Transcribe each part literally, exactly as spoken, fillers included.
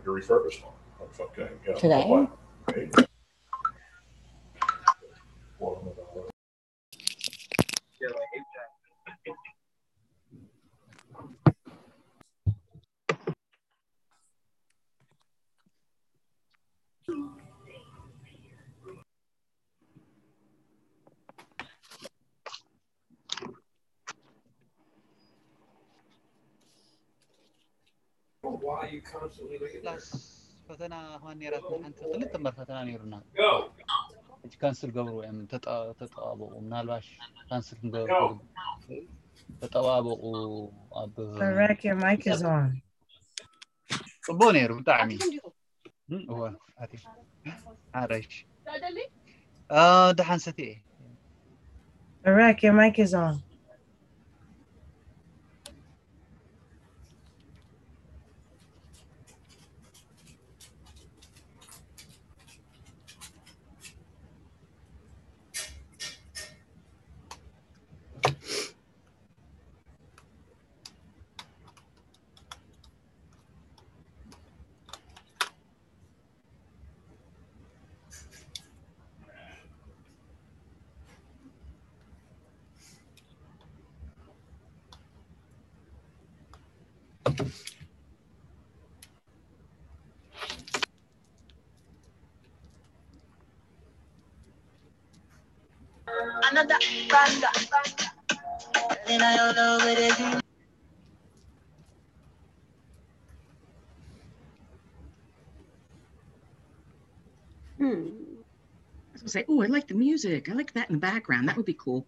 your refurbished one. Okay, yeah. Today? Okay. Plus ፈተና ሆን ነራት ሓንቲ ክልተ እምበር ፈተና ነይሩና እጅ ካንስል ገብሩ እዮም ተጠባበቁ ምናልባሽ ካንስል ክንገብሩ ተጠባበቁ ኣብ Correct, your mic is on. ጽቡቅ ነይሩ ብጣዕሚ እወ ኣቲ ዓረሽ አ ደሓን ሰትየ Correct, your mic is on. Another banga. Then I don't know what it is. Hmm. I was gonna say, oh, I like the music. I like that in the background. That would be cool.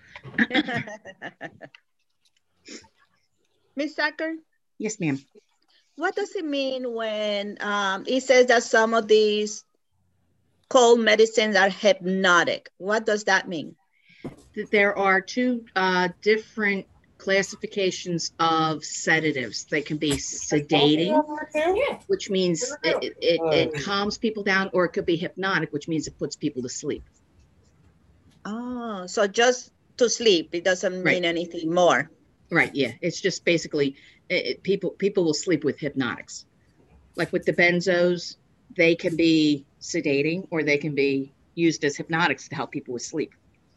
Miss Sacker? Yes, ma'am. What does it mean when um, it says that some of these cold medicines are hypnotic? What does that mean? There are two uh, different classifications of sedatives. They can be sedating, which means it, it, it calms people down, or it could be hypnotic, which means it puts people to sleep. Oh, so just to sleep. It doesn't mean Right. anything more. Right, yeah. It's just basically, it, it- people people will sleep with hypnotics. Like with the benzos, they can be sedating, or they can be used as hypnotics to help people with sleep.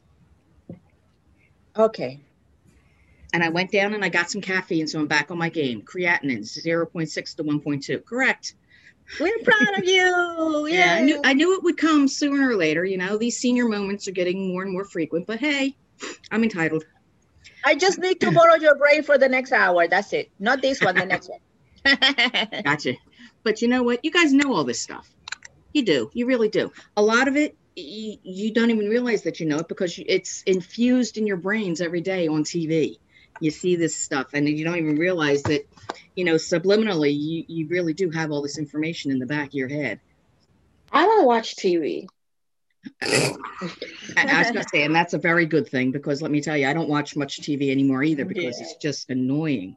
Okay. And I went down and I got some caffeine, so I'm back on my game. Creatinine, zero point six to one point two. Correct. We're proud of you. Yeah, I knew Yay. I knew it would come sooner or later. You know, these senior moments are getting more and more frequent, but hey, I'm entitled. I just need to borrow your brain for the next hour. That's it. Not this one, the next one. Gotcha. But you know what? You guys know all this stuff. You do. You really do. A lot of it, y- you don't even realize that you know it because you- it's infused in your brains every day on T V. You see this stuff and you don't even realize that, you know, subliminally, you, you really do have all this information in the back of your head. I don't watch T V. I, I was going to say, and that's a very good thing because let me tell you, I don't watch much T V anymore either because Yeah. it's just annoying.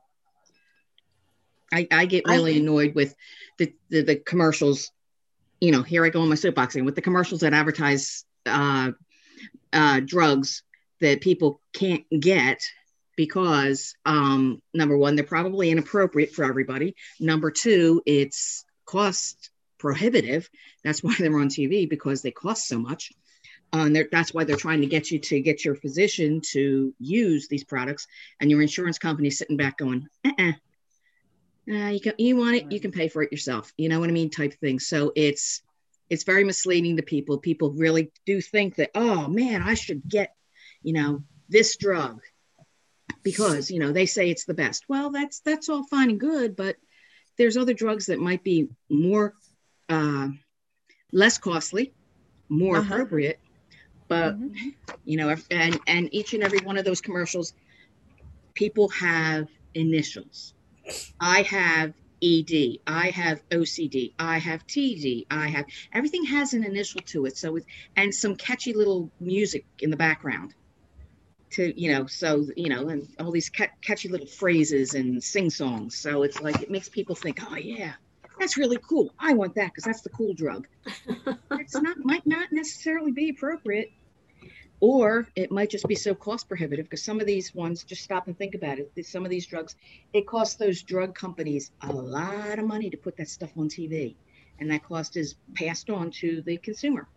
I, I get I- really annoyed with the, the, the commercials. You know, here I go on my soapbox again with the commercials that advertise uh, uh, drugs that people can't get because um, number one, they're probably inappropriate for everybody. Number two, it's cost prohibitive. That's why they're on T V because they cost so much. Uh, and they're- that's why they're trying to get you to get your physician to use these products, and your insurance company sitting back going, uh-uh. Uh, you can, you want it, you can pay for it yourself. You know what I mean? Type thing. So it's, it's very misleading to people. People really do think that, oh man, I should get, you know, this drug because, you know, they say it's the best. Well, that's, that's all fine and good, but there's other drugs that might be more, uh, less costly, more Uh-huh. appropriate, but Mhm. you know, if- and, and each and every one of those commercials, people have initials. I have E D, I have O C D, I have T D, I have, everything has an initial to it. So it's, and some catchy little music in the background to, you know, so, you know, and all these ca- catchy little phrases and sing songs. So it's like, it makes people think, oh yeah, that's really cool. I want that because that's the cool drug. It's not, might not necessarily be appropriate. Or it might just be so cost prohibitive because some of these ones, just stop and think about it. Some of these drugs, it costs those drug companies a lot of money to put that stuff on T V. And that cost is passed on to the consumer.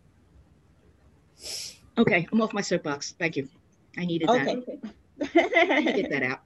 Okay, I'm off my soapbox. Thank you. I needed Okay. that. I need to get that out.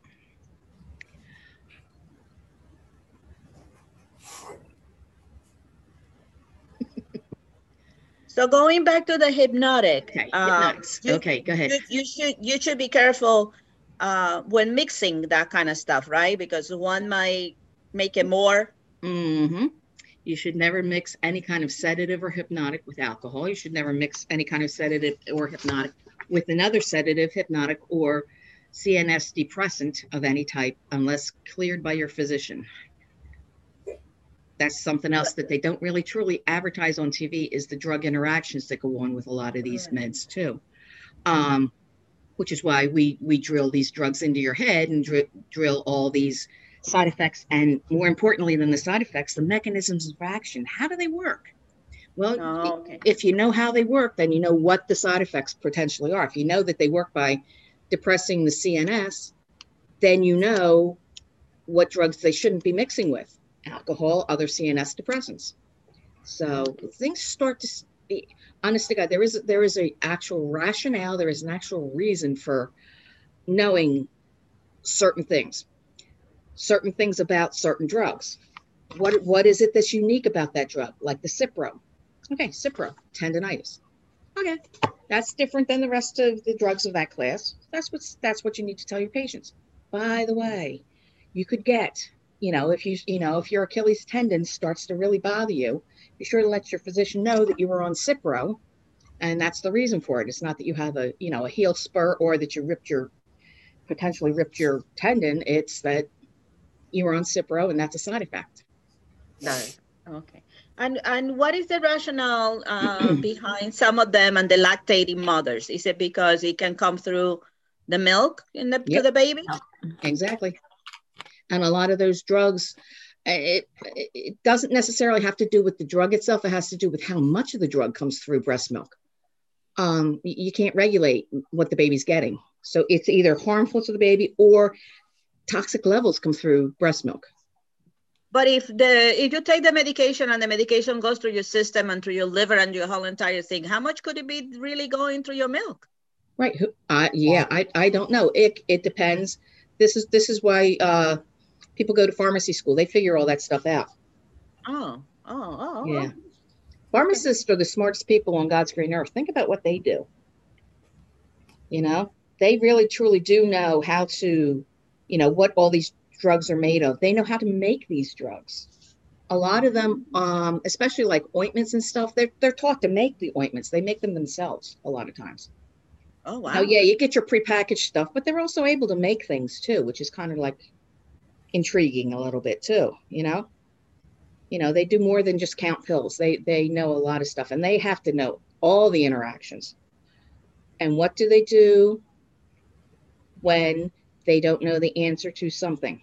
So going back to the hypnotic, Okay, um, hypnotics. you, Okay, go ahead. you, you should you should be careful uh, when mixing that kind of stuff, right? Because one might make it more. Mm-hmm. You should never mix any kind of sedative or hypnotic with alcohol. You should never mix any kind of sedative or hypnotic with another sedative, hypnotic, or C N S depressant of any type unless cleared by your physician. That's something else that they don't really truly advertise on T V is the drug interactions that go on with a lot of these meds too. Um, which is why we, we drill these drugs into your head and dr drill all these side effects. And more importantly than the side effects, the mechanisms of action. How do they work? Well, Oh, okay. if you know how they work, then you know what the side effects potentially are. If you know that they work by depressing the C N S, then you know what drugs they shouldn't be mixing with. Alcohol, other C N S depressants. So things start to be, honest to God, there is there is a actual rationale, there is an actual reason for knowing certain things, certain things about certain drugs. What what is it that's unique about that drug? Like the Cipro. Okay, Cipro, tendonitis. Okay, that's different than the rest of the drugs of that class. That's what's that's what you need to tell your patients. By the way, you could get, you know, if you, you know, if your Achilles tendon starts to really bother you, be sure to let your physician know that you were on Cipro, and that's the reason for it. It's not that you have a, you know, a heel spur or that you ripped your, potentially ripped your tendon. It's that you were on Cipro, and that's a side effect. Got Okay. And and what is the rationale uh, behind some of them and the lactating mothers? Is it because it can come through the milk in the Yep. to the baby? Exactly. And a lot of those drugs, it, it doesn't necessarily have to do with the drug itself. It has to do with how much of the drug comes through breast milk. Um, you can't regulate what the baby's getting. So it's either harmful to the baby or toxic levels come through breast milk. But if the if you take the medication and the medication goes through your system and through your liver and your whole entire thing, how much could it be really going through your milk? Right. Uh, yeah, I, I don't know. It it depends. This is this is why uh, people go to pharmacy school. They figure all that stuff out. Oh, oh, oh. Yeah. Pharmacists are the smartest people on God's green earth. Think about what they do. You know, they really truly do know how to, you know, what all these drugs are made of. They know how to make these drugs. A lot of them, um, especially like ointments and stuff, they're, they're taught to make the ointments. They make them themselves a lot of times. Oh, wow. Now, yeah, you get your prepackaged stuff, but they're also able to make things too, which is kind of like intriguing a little bit too, you know? You know, they do more than just count pills. They, they know a lot of stuff, and they have to know all the interactions. And what do they do when they don't know the answer to something?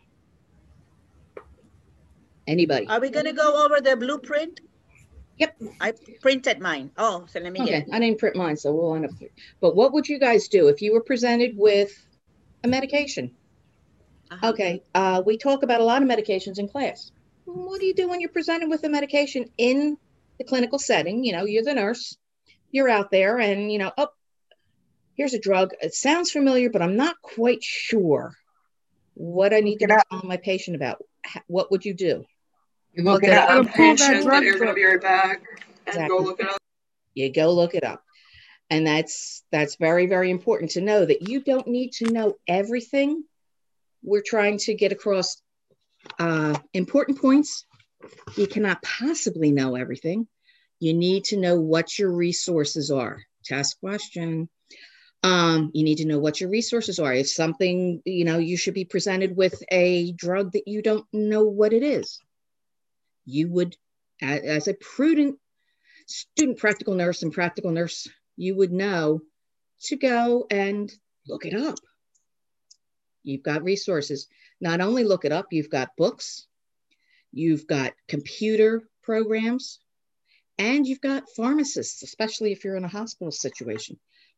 Anybody? Are we going to go over the blueprint? Yep. I printed mine. Oh, so let me Okay, get it. I didn't print mine, so we'll end up. But what would you guys do if you were presented with a medication? Uh-huh. Okay, uh, we talk about a lot of medications in class. What do you do when you're presented with a medication in the clinical setting? You know, you're the nurse, you're out there, and you know, oh, here's a drug. It sounds familiar, but I'm not quite sure what I need to tell my patient about. What would you do? You look, Look it it up. up. Pull that Patient, drug here's gonna book. be right back, and Exactly. go look it up. You go look it up. And that's that's very, very important to know that you don't need to know everything. We're trying to get across uh, important points. You cannot possibly know everything. You need to know what your resources are. Test question. Um, you need to know what your resources are. If something, you know, you should be presented with a drug that you don't know what it is. You would, as a prudent student practical nurse and practical nurse, you would know to go and look it up. You've got resources. Not only look it up, you've got books, you've got computer programs, and you've got pharmacists, especially if you're in a hospital situation.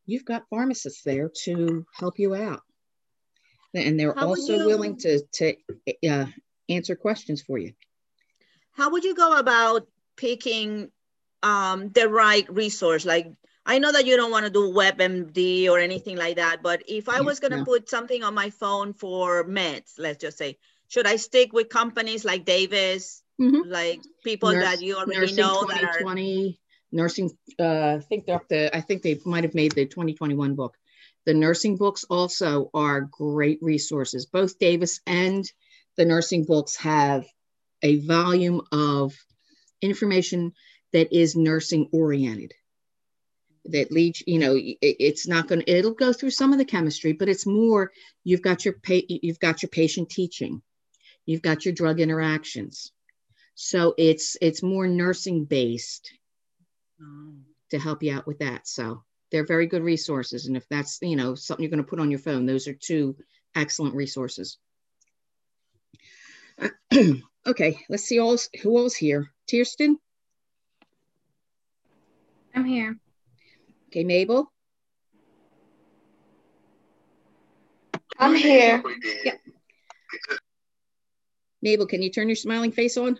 you've got pharmacists there to help you out. And they're How would also you- willing to, to uh, answer questions for you. How would you go about picking um, the right resource? Like, I know that you don't want to do WebMD or anything like that, but if I Yeah, was going to no. put something on my phone for meds, let's just say, should I stick with companies like Davis, Mhm. like people Nurse- that you already Nursing know that twenty are, twenty, nursing, uh, I think they're up to, I think they might have made the twenty twenty-one book. The nursing books also are great resources. Both Davis and the nursing books have a volume of information that is nursing oriented. That leads, you know, it- it's not going to, it'll go through some of the chemistry, but it's more, you've got your pa- you've got your patient teaching, you've got your drug interactions. So it's, it's more nursing based to help you out with that. So they're very good resources. And if that's, you know, something you're going to put on your phone, those are two excellent resources. Okay, let's see all, who else here. Kirsten? I'm here. Okay, Mabel? I'm here. Mabel, can you turn your smiling face on?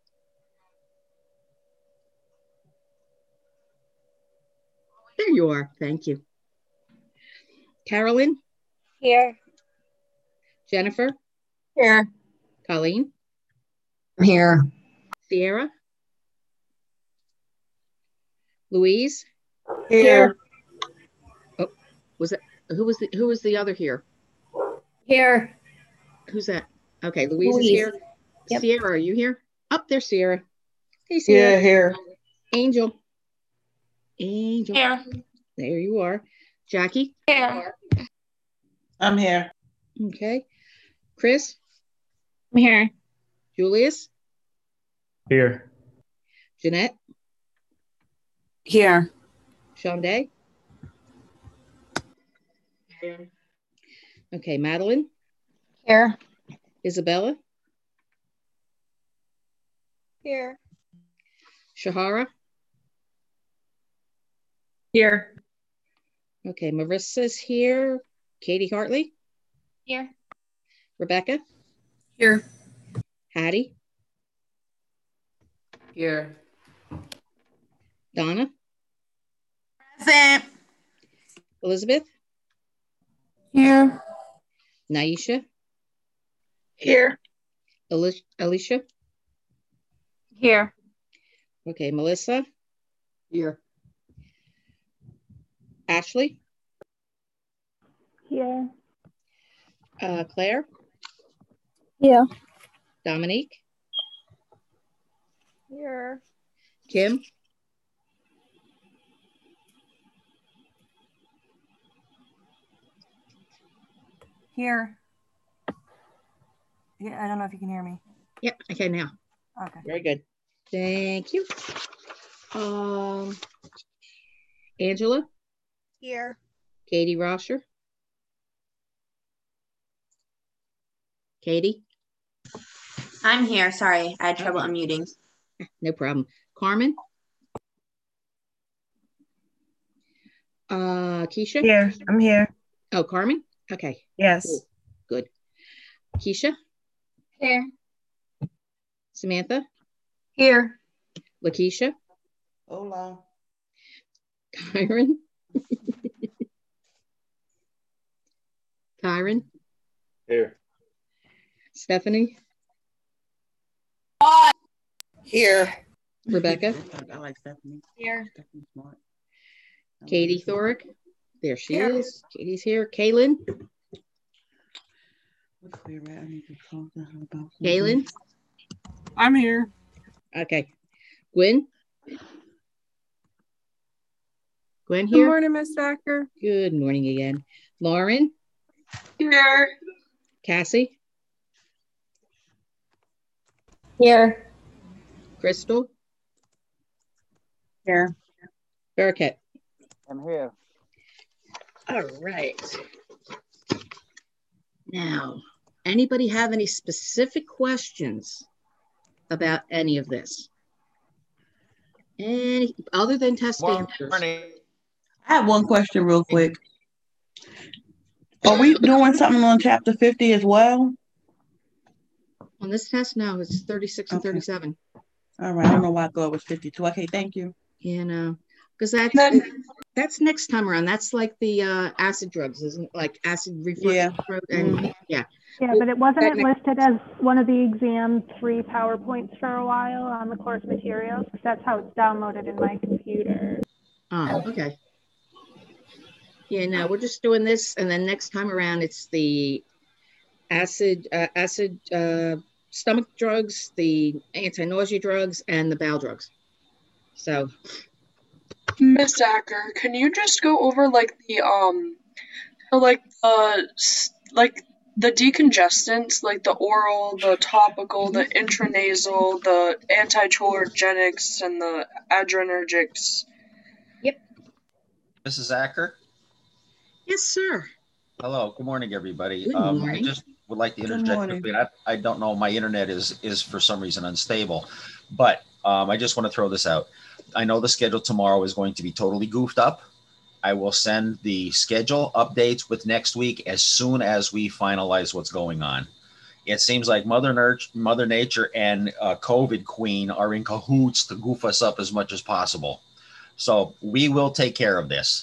There you are. Thank you. Carolyn? Here. Jennifer? Here. Colleen? I'm here. Sierra? Louise? Here. Was it, who was the, who was the other here? Here. Who's that? Okay, Louise, is Louise. here. Yep. Sierra, are you here? Up there, Sierra. Hey, Sierra. Yeah, here. Angel. Angel. Here. There you are. Jackie. Here. I'm here. Okay. Chris. I'm here. Julius. Here. Jeanette. Here. Shonday. Okay, Madeline. Here. Isabella. Here. Shahara. Here. Okay, Marissa's here. Katie Hartley. Here. Rebecca. Here. Hattie. Here. Donna. Present. Elizabeth. Here. Naisha. Here. Ali- Alicia. Here. Okay, Melissa. Here. Ashley. Here. Uh, Claire. Yeah. Dominique. Here. Kim. Here. Yeah, I don't know if you can hear me. Yep, okay, now. Okay. Very good. Thank you. Um, Angela. Here. Katie Rosher. Katie. I'm here. Sorry, I had trouble Okay. unmuting. No problem. Carmen. Uh, Keisha. Here. I'm here. Oh, Carmen. Okay. Yes. Cool. Good. Keisha. Here. Samantha. Here. Lakeisha. Hola. Kyron. Kyron. Here. Stephanie. Here. Rebecca. I like Stephanie. Here. Stephanie's smart. Katie Thorick. There she Here. is. Katie's here. Kaylin. What's there, right? I need to talk to her about something. Kaylin. I'm here. Okay. Gwen. Gwen Good here. morning, Miss Thacker. Good morning again. Lauren. Here. Cassie. Here. Crystal. Here. Burkett. I'm here. All right. Now, anybody have any specific questions about any of this? Any other than test answers? Morning. I have one question real quick. Are we doing something on chapter fifty as well? On this test, no, it's thirty-six and Okay. thirty-seven. All right. I don't know why I thought it was fifty-two. Okay, thank you. You know, because that's Then- that's next time around. That's like the uh, acid drugs, isn't it? Like acid reflux. Yeah. And Mhm. yeah. Yeah, but it wasn't That it next- listed as one of the exam three PowerPoints for a while on the course materials? That's how it's downloaded in my computer. Oh, okay. Yeah, no, we're just doing this, and then next time around, it's the acid, uh, acid uh, stomach drugs, the anti-nausea drugs, and the bowel drugs. So, Miss Acker, can you just go over like the um, so, like uh, s- like the decongestants, like the oral, the topical, the intranasal, the anticholinergics, and the adrenergics? Missus Acker? yes, sir. Hello, good morning, everybody. Good Um, I morning. just would like to Good interject morning. quickly. I, I don't know, my internet is, is for some reason unstable, but um, I just want to throw this out. I know the schedule tomorrow is going to be totally goofed up. I will send the schedule updates with next week as soon as we finalize what's going on. It seems like Mother, Nurture, Mother Nature and uh, COVID Queen are in cahoots to goof us up as much as possible. So we will take care of this.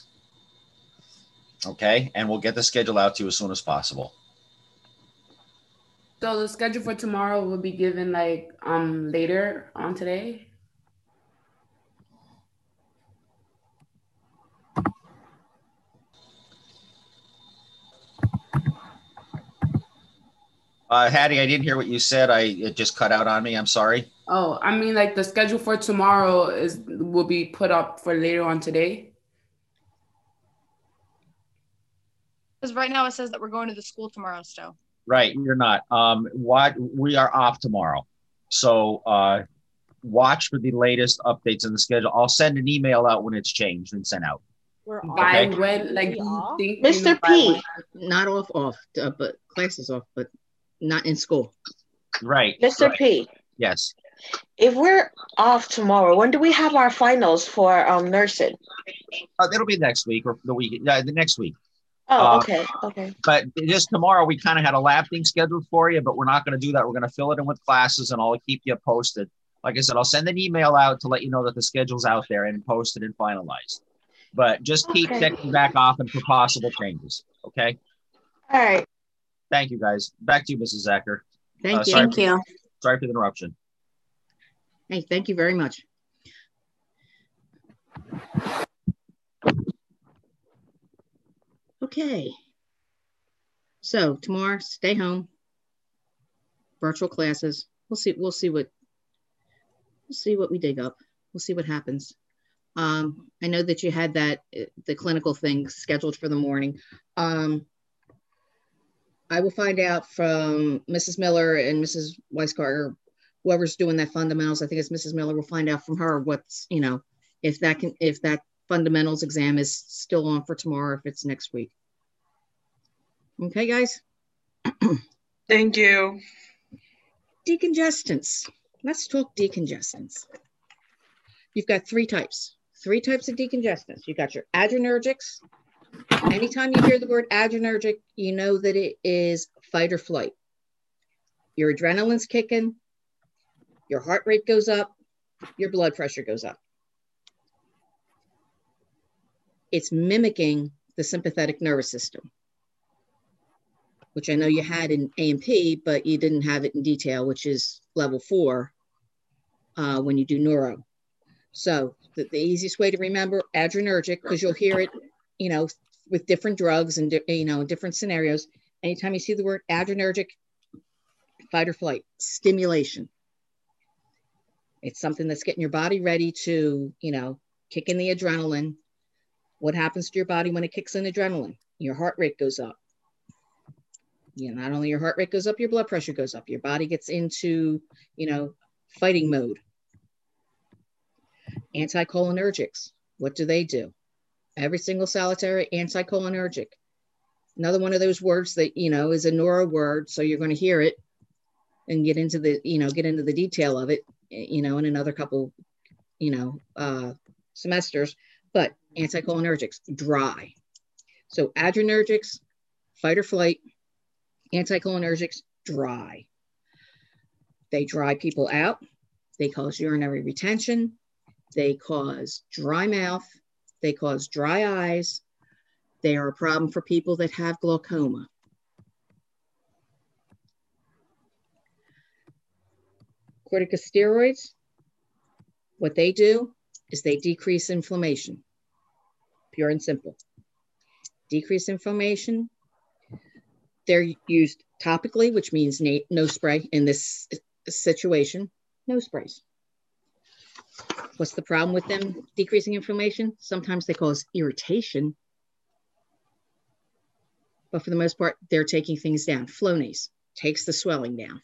Okay, and we'll get the schedule out to you as soon as possible. So the schedule for tomorrow will be given like um later on today. Uh, Hattie, I didn't hear what you said. I it just cut out on me. I'm sorry. Oh, I mean like the schedule for tomorrow is will be put up for later on today. Because right now it says that we're going to the school tomorrow still. Right, you're not. Um, what we are off tomorrow, so uh, watch for the latest updates in the schedule. I'll send an email out when it's changed and sent out. We're by Okay. when, like, do you think, Mister you know, by P, when- not off, off, uh, but classes off, but not in school. Right. Mister right. P, Yes. if we're off tomorrow, when do we have our finals for um nursing? Uh, it'll be next week or the week. Yeah, the next week. Oh, Uh, okay, okay. But just tomorrow, we kind of had a lab thing scheduled for you, but we're not going to do that. We're going to fill it in with classes, and I'll keep you posted. Like I said, I'll send an email out to let you know that the schedule's out there and posted and finalized. But just keep Okay. checking back often for possible changes. Okay. All right. Thank you, guys. Back to you, Missus Zacher. Thank Uh, you. sorry Thank for- you. Sorry for the interruption. Hey, thank you very much. Okay. So tomorrow, stay home. Virtual classes. We'll see. We'll see what. We'll see what we dig up. We'll see what happens. Um, I know that you had that uh, the clinical thing scheduled for the morning. Um, I will find out from Missus Miller and Missus Weiscarter, whoever's doing that fundamentals. I think it's Missus Miller. We'll find out from her what's, you know, if that can, if that fundamentals exam is still on for tomorrow, if it's next week. Okay, guys. Thank you. Decongestants. Let's talk decongestants. You've got three types, three types of decongestants. You got your adrenergics. Anytime you hear the word adrenergic, you know that it is fight or flight. Your adrenaline's kicking, your heart rate goes up, your blood pressure goes up. It's mimicking the sympathetic nervous system, which I know you had in A and P, but you didn't have it in detail, which is level four uh, when you do neuro. So the, the easiest way to remember adrenergic, because you'll hear it, you know, with different drugs and, you know, in different scenarios. Anytime you see the word adrenergic, fight or flight, stimulation. It's something that's getting your body ready to, you know, kick in the adrenaline. What happens to your body when it kicks in adrenaline? Your heart rate goes up. You know, not only your heart rate goes up, your blood pressure goes up. Your body gets into, you know, fighting mode. Anticholinergics, what do they do? Every single solitary anticholinergic. Another one of those words that, you know, is a neuro word, so you're going to hear it and get into the, you know, get into the detail of it, you know, in another couple, you know, uh, semesters. But Anticholinergics, dry. So adrenergics, fight or flight, anticholinergics, dry. They dry people out. They cause urinary retention. They cause dry mouth. They cause dry eyes. They are a problem for people that have glaucoma. Corticosteroids, what they do is they decrease inflammation, pure and simple. Decrease inflammation. They're used topically, which means nose spray in this situation, nose sprays. What's the problem with them decreasing inflammation? Sometimes they cause irritation, but for the most part, they're taking things down. Flonase takes the swelling down.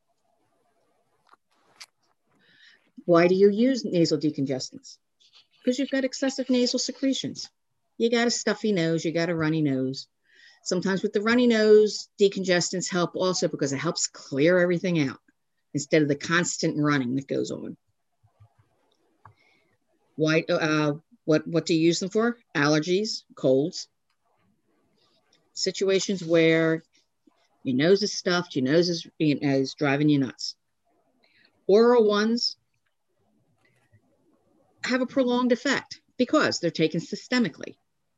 Why do you use nasal decongestants? Because you've got excessive nasal secretions. You got a stuffy nose, you got a runny nose. Sometimes with the runny nose, decongestants help also because it helps clear everything out instead of the constant running that goes on. Why, uh, what, what do you use them for? Allergies, colds, situations where your nose is stuffed, your nose is, is driving you nuts. Oral ones have a prolonged effect because they're taken systemically.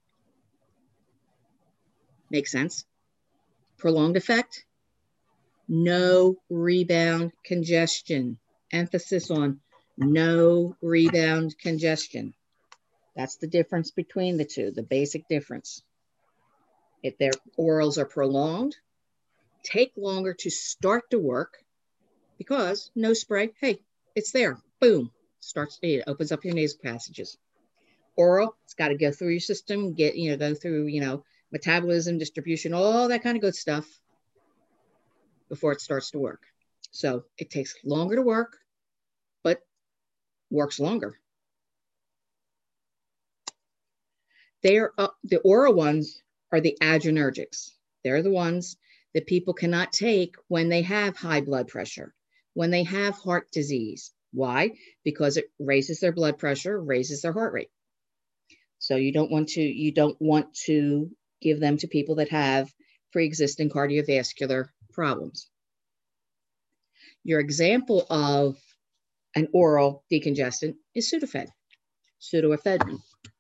Make sense? Prolonged effect, no rebound congestion. Emphasis on no rebound congestion. That's the difference between the two, the basic difference. If their orals are prolonged, take longer to start to work because nose spray, hey, it's there, boom, starts, it opens up your nasal passages. Oral, it's got to go through your system, get, you know, go through, you know, metabolism, distribution, all that kind of good stuff before it starts to work. So it takes longer to work, but works longer. They're, uh, the oral ones are the adrenergics. They're the ones that people cannot take when they have high blood pressure, when they have heart disease. Why? Because it raises their blood pressure, raises their heart rate. So you don't want to, you don't want to give them to people that have pre-existing cardiovascular problems. Your example of an oral decongestant is Sudafed, pseudoephedrine.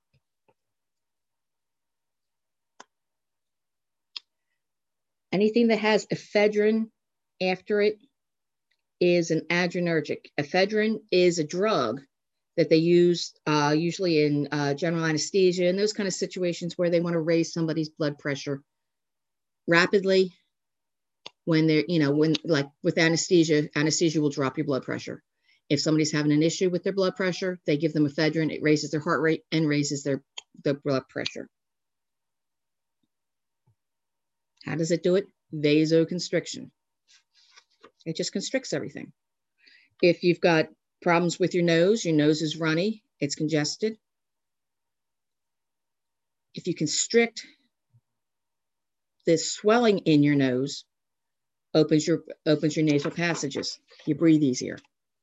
Anything that has ephedrine after it is an adrenergic. Ephedrine is a drug that they use uh, usually in uh, general anesthesia and those kind of situations where they want to raise somebody's blood pressure rapidly when they're, you know, when like with anesthesia, anesthesia will drop your blood pressure. If somebody's having an issue with their blood pressure, they give them ephedrine, it raises their heart rate and raises their, their blood pressure. How does it do it? Vasoconstriction. It just constricts everything. If you've got problems with your nose, your nose is runny, it's congested. If you constrict, the swelling in your nose opens your, opens your nasal passages. You breathe easier,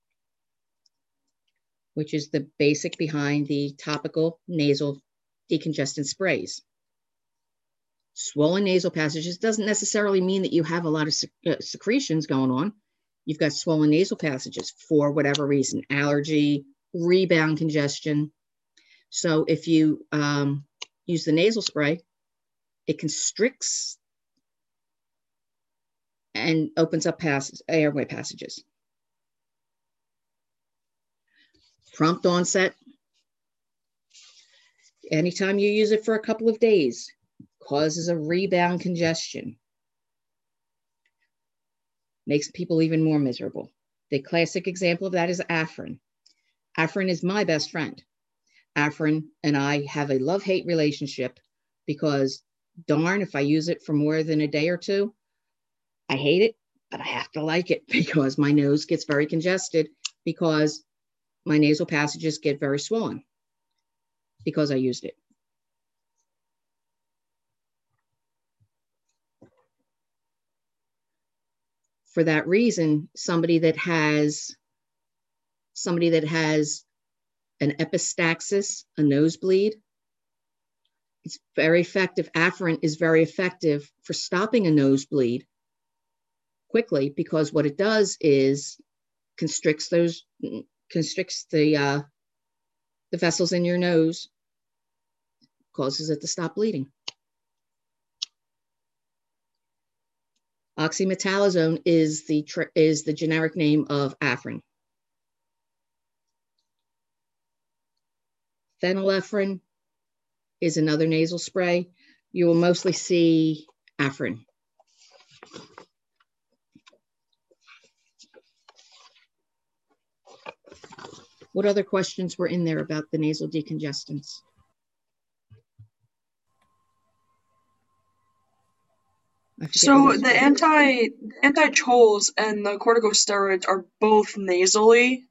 which is the basic behind the topical nasal decongestant sprays. Swollen nasal passages doesn't necessarily mean that you have a lot of sec uh, secretions going on. You've got swollen nasal passages for whatever reason, allergy, rebound congestion. So if you um, use the nasal spray, it constricts and opens up passes, airway passages. Prompt onset. Anytime you use it for a couple of days, causes a rebound congestion. Makes people even more miserable. The classic example of that is Afrin. Afrin is my best friend. Afrin and I have a love-hate relationship because darn, if I use it for more than a day or two, I hate it, but I have to like it because my nose gets very congested because my nasal passages get very swollen because I used it. For that reason, somebody that has somebody that has an epistaxis, a nosebleed, It's very effective. Afrin is very effective for stopping a nosebleed quickly, because what it does is constricts those, constricts the, uh, the vessels in your nose, causes it to stop bleeding. Oxymetallazone is the, is the generic name of Afrin. Phenylephrine is another nasal spray. You will mostly see Afrin. What other questions were in there about the nasal decongestants? So the anti anti-choles and the corticosteroids are both nasally.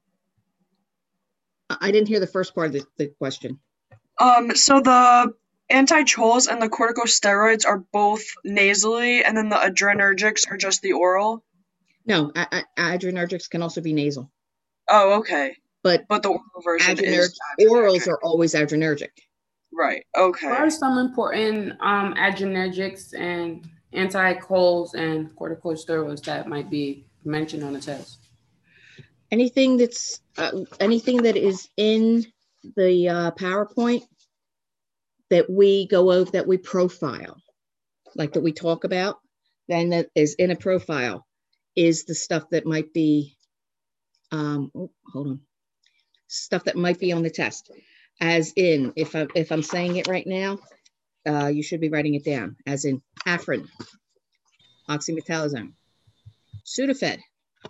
I didn't hear the first part of the, the question. Um, so the anti-choles and the corticosteroids are both nasally, and then the adrenergics are just the oral? No, adrenergics can also be nasal. Oh, okay. But, but the oral version adrenerg is orals are always adrenergic. Right, okay. What are some important um, adrenergics and anti-choles and corticosteroids that might be mentioned on the test? Anything that's uh, anything that is in the uh, PowerPoint that we go over, that we profile, like that we talk about, then that is in a profile, is the stuff that might be, um, oh, hold on, stuff that might be on the test. As in, if, I, if I'm saying it right now, uh, you should be writing it down, as in Afrin, oxymetallazone, Sudafed.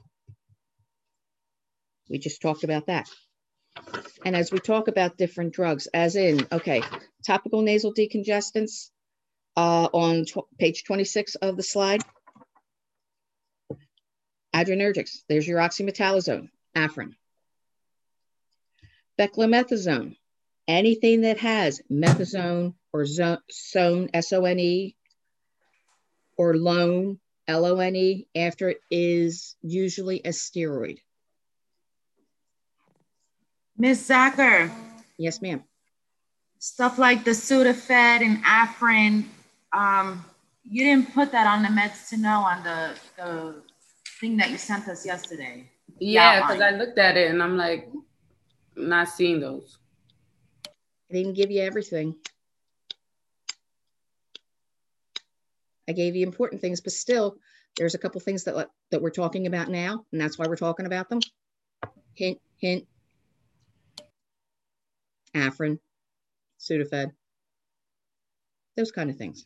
We just talked about that. And as we talk about different drugs, as in, okay, topical nasal decongestants uh, on page twenty-six of the slide. Adrenergics, there's your oxymetallazone, Afrin. Beclomethasone, anything that has methazone or zone, S O N E, or lone, L O N E, after it is usually a steroid. Miss Zacher. Yes, ma'am. Stuff like the Sudafed and Afrin, um, you didn't put that on the meds to know on the, the thing that you sent us yesterday. Yeah, because I looked at it and I'm like, I'm not seeing those. I didn't give you everything. I gave you important things, but still, there's a couple things that, that we're talking about now, and that's why we're talking about them. Hint, hint. Afrin, Sudafed, those kind of things.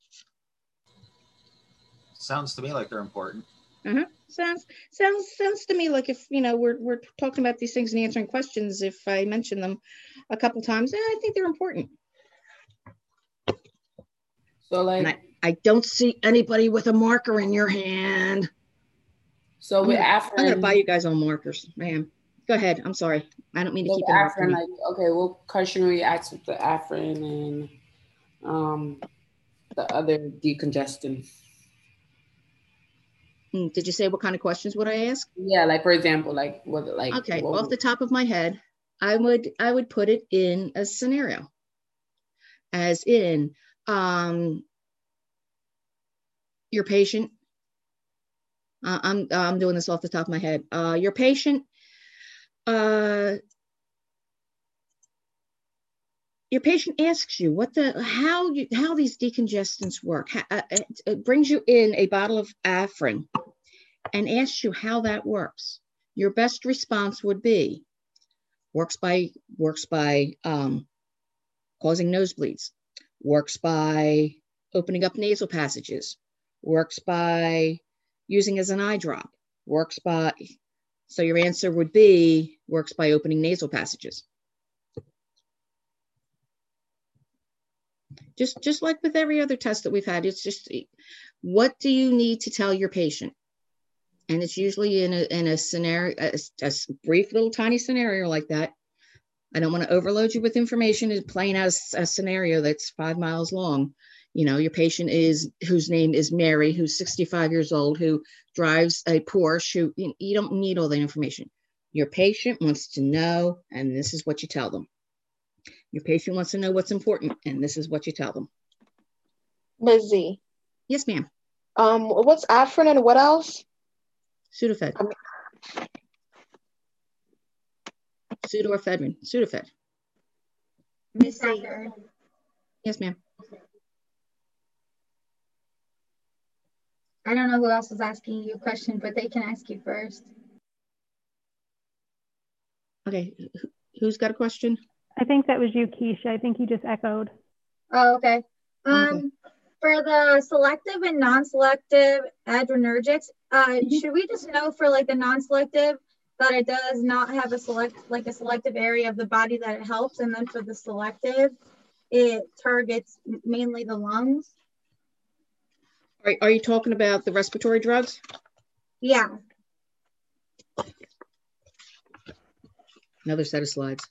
Sounds to me like they're important. Uh-huh. Sounds sounds sounds to me like, if you know we're we're talking about these things and answering questions, if I mention them a couple times, eh, I think they're important. So like, and I, I don't see anybody with a marker in your hand. So I'm with gonna, Afrin, I'm gonna buy you guys all markers, ma'am. Go ahead. I'm sorry. I don't mean to keep Afrin, like, okay, what question will you ask with the Afrin and um, the other decongestant? Did you say what kind of questions would I ask? Yeah, like for example, like what, like okay, what off would... the top of my head, I would I would put it in a scenario, as in um, your patient. Uh, I'm I'm doing this off the top of my head. Uh, your patient. Uh, your patient asks you what the how you how these decongestants work. How, uh, it, it brings you in a bottle of Afrin and asks you how that works. Your best response would be works by works by um, causing nosebleeds, works by opening up nasal passages, works by using as an eye drop, works by. So your answer would be works by opening nasal passages. Just, just like with every other test that we've had, it's just, what do you need to tell your patient? And it's usually in a, in a scenario, a, a brief little tiny scenario like that. I don't want to overload you with information. Is playing out a, a scenario that's five miles long. You know, your patient is, whose name is Mary, who's sixty-five years old, who drives a Porsche, who, you, you don't need all the information. Your patient wants to know, and this is what you tell them. Your patient wants to know what's important, and this is what you tell them. Miz Z. Yes, ma'am. Um, what's Afrin and what else? Sudafed. Um, Pseudoephedrine. Sudafed. Miz Aker. Yes, ma'am. I don't know who else is asking you a question, but they can ask you first. Okay, who's got a question? I think that was you, Keisha. I think you just echoed. Oh, okay. Um, Okay. For the selective and non-selective adrenergics, uh, Mm-hmm. should we just know for like the non-selective that it does not have a select, like a selective area of the body that it helps, and then for the selective, it targets mainly the lungs? Are, are you talking about the respiratory drugs? Yeah. Another set of slides.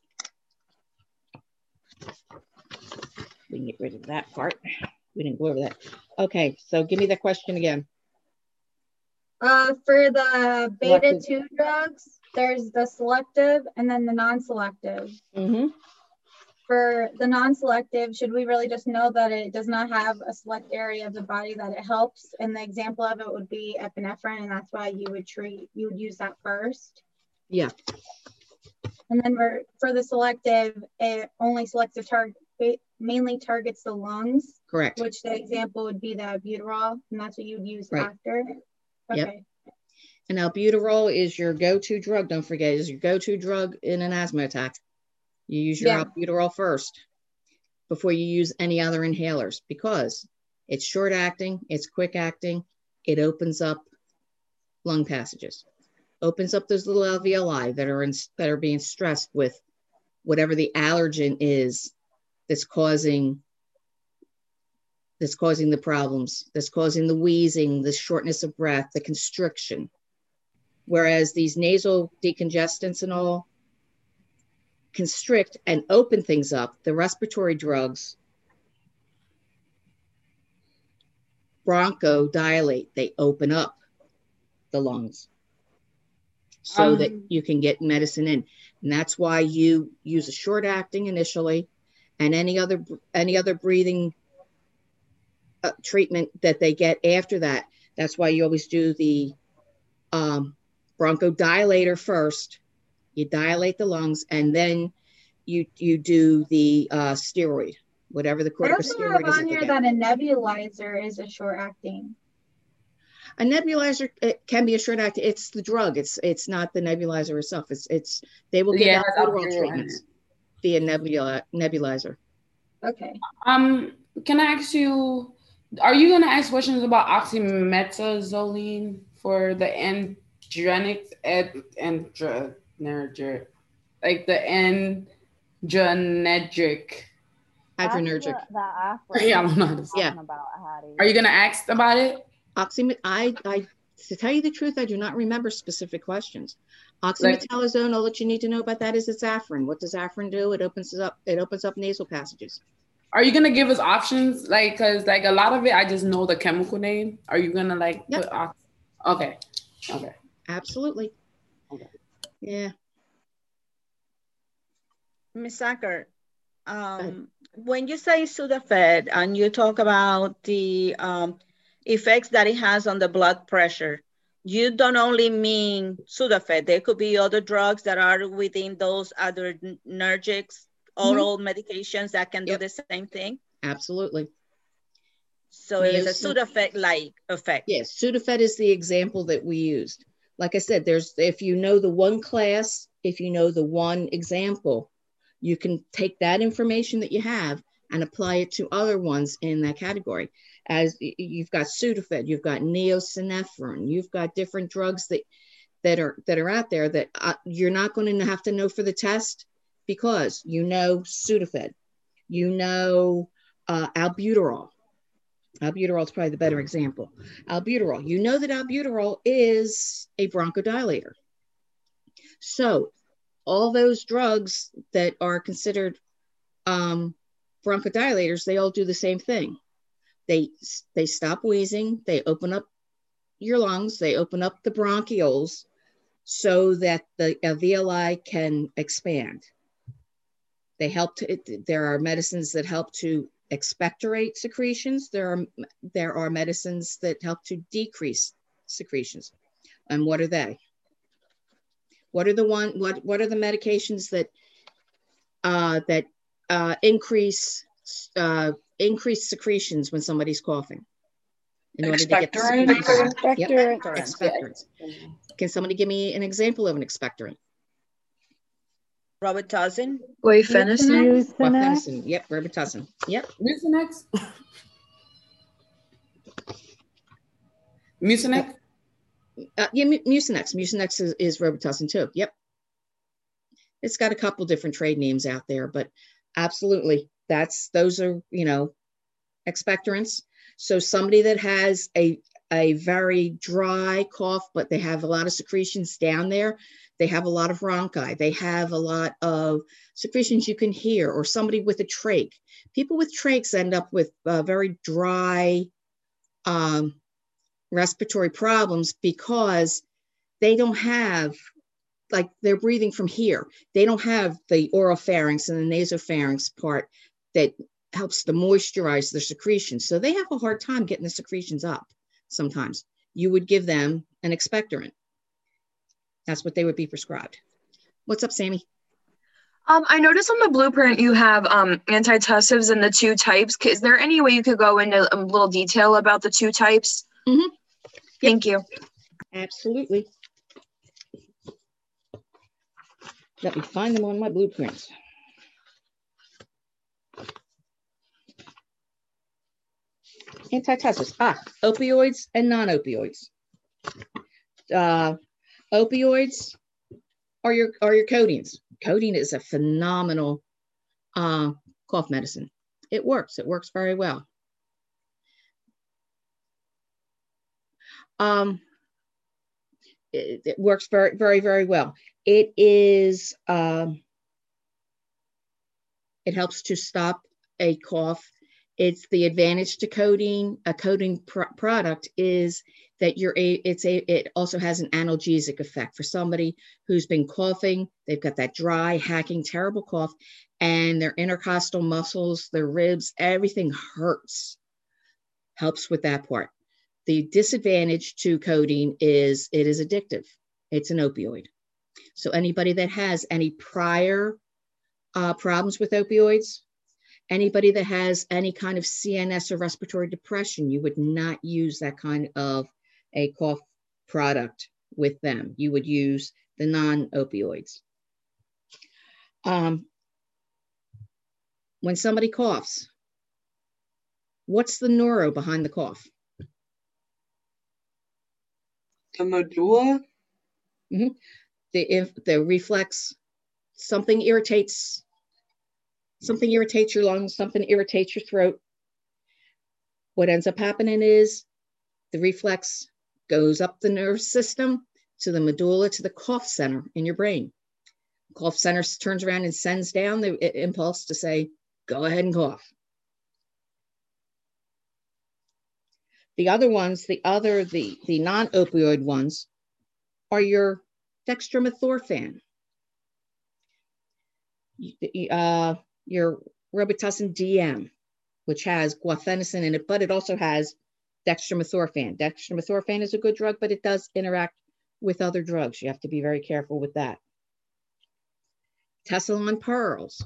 We can get rid of that part. We didn't go over that. Okay, so give me the question again. Uh, for the beta Selective. two drugs, there's the selective and then the non-selective. Mm-hmm. For the non-selective, should we really just know that it does not have a select area of the body that it helps? And the example of it would be epinephrine, and that's why you would treat, you would use that first. Yeah. And then for, for the selective, it only selective target, it mainly targets the lungs. Correct. Which the example would be the albuterol, and that's what you would use Right. after. Yep. Okay. And albuterol is your go-to drug. Don't forget, is your go-to drug in an asthma attack. You use your Yeah. albuterol first before you use any other inhalers, because it's short acting, it's quick acting, it opens up lung passages, opens up those little alveoli that are in, that are being stressed with whatever the allergen is that's causing that's causing the problems, that's causing the wheezing, the shortness of breath, the constriction. Whereas these nasal decongestants and all constrict and open things up, the respiratory drugs bronchodilate, they open up the lungs so Um, that you can get medicine in. And that's why you use a short acting initially, and any other any other breathing uh, treatment that they get after that. That's why you always do the um, bronchodilator first. You dilate the lungs, and then you you do the uh, steroid, whatever the I also have corticosteroid is on that they here get. that a nebulizer is a short acting. A nebulizer, it can be a short acting. It's the drug. It's it's not the nebulizer itself. It's it's they will give Yeah, it has albuterol albuterol in treatments via nebula nebulizer. Okay. Um, can I ask you, are you gonna ask questions about oxymetazoline for the androgenic ed andronergic, like the andronergic? Adrenergic. Yeah, I don't know how to say Yeah. it. Are you gonna ask about it? Oxym I I to tell you the truth, I do not remember specific questions. Like- Oxymetalazone, all that you need to know about that is it's Afrin. What does Afrin do? It opens it up. It opens up nasal passages. Are you gonna give us options? Like, cause like a lot of it, I just know the chemical name. Are you gonna like Yep. put? Ox- okay, okay. Absolutely. Yeah. Miz Acker, um, when you say Sudafed and you talk about the um, effects that it has on the blood pressure, you don't only mean Sudafed. There could be other drugs that are within those adrenergics, oral medications that can do the same thing. Absolutely. So it's a Neosyn- Sudafed-like effect. Yes, Sudafed is the example that we used. Like I said, there's if you know the one class, if you know the one example, you can take that information that you have and apply it to other ones in that category. As y- you've got Sudafed, you've got neosynephrine, you've got different drugs that that are that are out there that uh, you're not going to have to know for the test, because you know Sudafed, you know uh, albuterol. Albuterol is probably the better example. Albuterol, you know that albuterol is a bronchodilator. So all those drugs that are considered um, bronchodilators, they all do the same thing. They, they stop wheezing, they open up your lungs, they open up the bronchioles so that the alveoli can expand. They help to, it, there are medicines that help to expectorate secretions. There are, there are medicines that help to decrease secretions. And what are they? What are the one, what, what are the medications that, uh, that uh, increase, uh, increase secretions when somebody's coughing? In order to get the secretions out? Yep. Expectorants. Can somebody give me an example of an expectorant? Robitussin. Guaifenesin. Guaifenesin. Yep. Robitussin. Yep. Mucinex. Mucinex. Uh, yeah, Mucinex. Mucinex is, is Robitussin too. Yep. It's got a couple different trade names out there, but absolutely, that's those are you know expectorants. So somebody that has a a very dry cough, but they have a lot of secretions down there. They have a lot of rhonchi. They have a lot of secretions you can hear, or somebody with a trach. People with trachs end up with uh, very dry um, respiratory problems because they don't have, like they're breathing from here. They don't have the oropharynx and the nasopharynx part that helps to moisturize their secretions. So they have a hard time getting the secretions up sometimes. You would give them an expectorant. That's what they would be prescribed. What's up, Sammy? Um, I noticed on the blueprint you have um, antitussives in the two types. Is there any way you could go into a little detail about the two types? Mm-hmm. Thank you. Absolutely. Let me find them on my blueprints. Antitussives. Ah, opioids and non-opioids. Uh, opioids are your are your codeines. Codeine is a phenomenal uh, cough medicine. It works. It works very well. Um, it, it works very, very, very well. It is. Um, it helps to stop a cough. It's the advantage to codeine. A codeine pr product is that you're a, it's a, it also has an analgesic effect for somebody who's been coughing. They've got that dry, hacking, terrible cough, and their intercostal muscles, their ribs, everything hurts. Helps with that part. The disadvantage to codeine is it is addictive. It's an opioid. So anybody that has any prior uh, problems with opioids, anybody that has any kind of C N S or respiratory depression, you would not use that kind of a cough product with them. You would use the non-opioids. Um, when somebody coughs, what's the neuro behind the cough? The medulla? Mm-hmm. The, if the reflex, something irritates Something irritates your lungs, something irritates your throat. What ends up happening is the reflex goes up the nerve system to the medulla, to the cough center in your brain. Cough center turns around and sends down the impulse to say, go ahead and cough. The other ones, the other, the, the non-opioid ones are your dextromethorphan. Uh, your Robitussin D M, which has guaifenesin in it, but it also has dextromethorphan. Dextromethorphan is a good drug, but it does interact with other drugs. You have to be very careful with that. Tessalon pearls.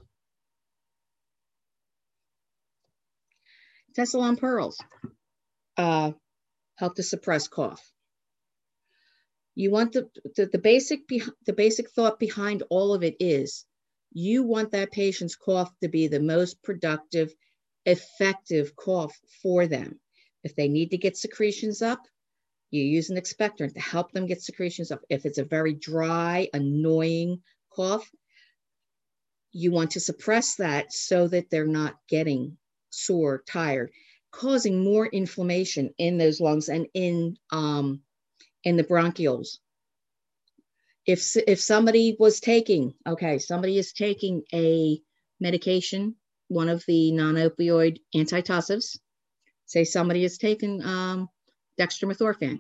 Tessalon pearls uh, help to suppress cough. You want the, the, the, basic, the basic thought behind all of it is you want that patient's cough to be the most productive, effective cough for them. If they need to get secretions up, you use an expectorant to help them get secretions up. If it's a very dry, annoying cough, you want to suppress that so that they're not getting sore, tired, causing more inflammation in those lungs and in, um, in the bronchioles. If, if somebody was taking, okay, somebody is taking a medication, one of the non-opioid antitussives, say somebody is taking um, dextromethorphan,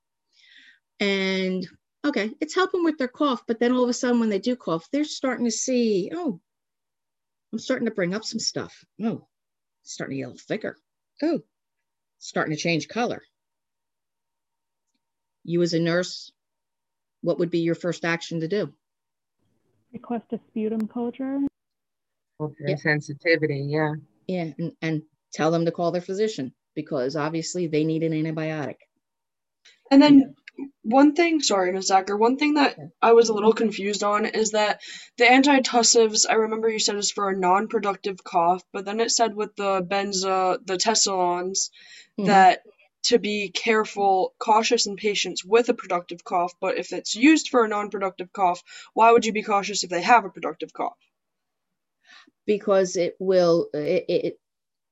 and okay, it's helping with their cough, but then all of a sudden when they do cough, they're starting to see, oh, I'm starting to bring up some stuff. Oh, it's starting to get a little thicker. Oh, starting to change color. You as a nurse, what would be your first action to do? Request a sputum culture. Okay, Yeah. sensitivity, yeah. Yeah, and, and tell them to call their physician because obviously they need an antibiotic. And then one thing, sorry, Miz Acker, one thing that I was a little confused on is that the antitussives, I remember you said is for a non-productive cough, but then it said with the benza, the Tessalons, Mhm. that to be careful, cautious in patients with a productive cough, but if it's used for a non-productive cough, why would you be cautious if they have a productive cough? Because it will, it, it,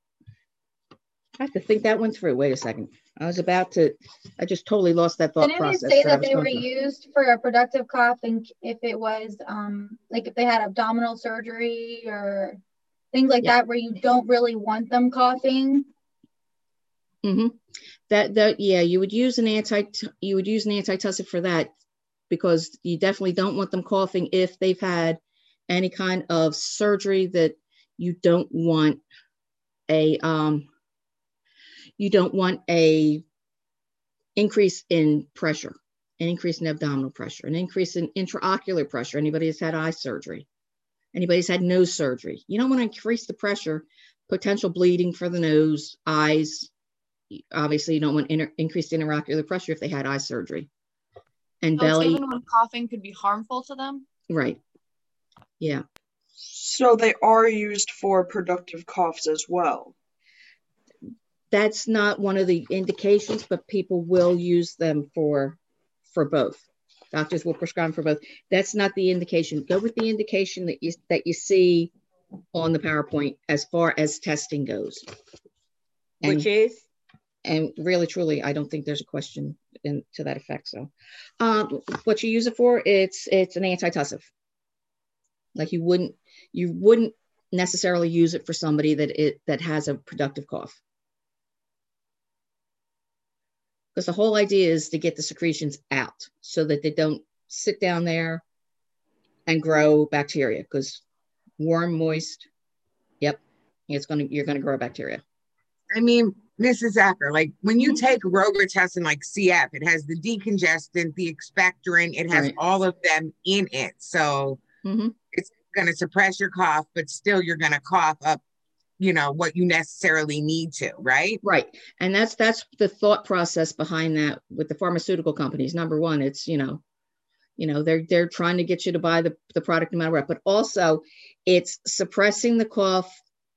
I have to think that one through. Wait a second. I was about to, I just totally lost that thought Didn't it process. say that I that was they were going through. used for a productive cough, and if it was um like if they had abdominal surgery or things like Yeah. that, where you don't really want them coughing? Mm-hmm. That that yeah, you would use an anti you would use an antitussive for that because you definitely don't want them coughing if they've had any kind of surgery that you don't want a um you don't want a increase in pressure, an increase in abdominal pressure, an increase in intraocular pressure. Anybody that's had eye surgery, anybody's had nose surgery, you don't want to increase the pressure, potential bleeding for the nose, eyes. Obviously, you don't want inter- increased interocular pressure if they had eye surgery. And So it's belly, even when coughing could be harmful to them? right. Yeah. So they are used for productive coughs as well. That's not one of the indications, but people will use them for for both. Doctors will prescribe for both. That's not the indication. Go with the indication that you that you see on the PowerPoint as far as testing goes. And, Which is? And really, truly, I don't think there's a question in, to that effect. So um, what you use it for, it's it's an antitussive. Like you wouldn't you wouldn't necessarily use it for somebody that it that has a productive cough. Because the whole idea is to get the secretions out so that they don't sit down there and grow bacteria. Because warm, moist, yep, it's gonna you're gonna grow bacteria. I mean, Missus Acker, like when you take Robitussin like C F, it has the decongestant, the expectorant, it has Right. all of them in it. So Mm-hmm. it's going to suppress your cough, but still you're going to cough up, you know, what you necessarily need to, right? Right. And that's that's the thought process behind that with the pharmaceutical companies. Number one, it's, you know, you know, they're they're trying to get you to buy the, the product no matter what, but also it's suppressing the cough,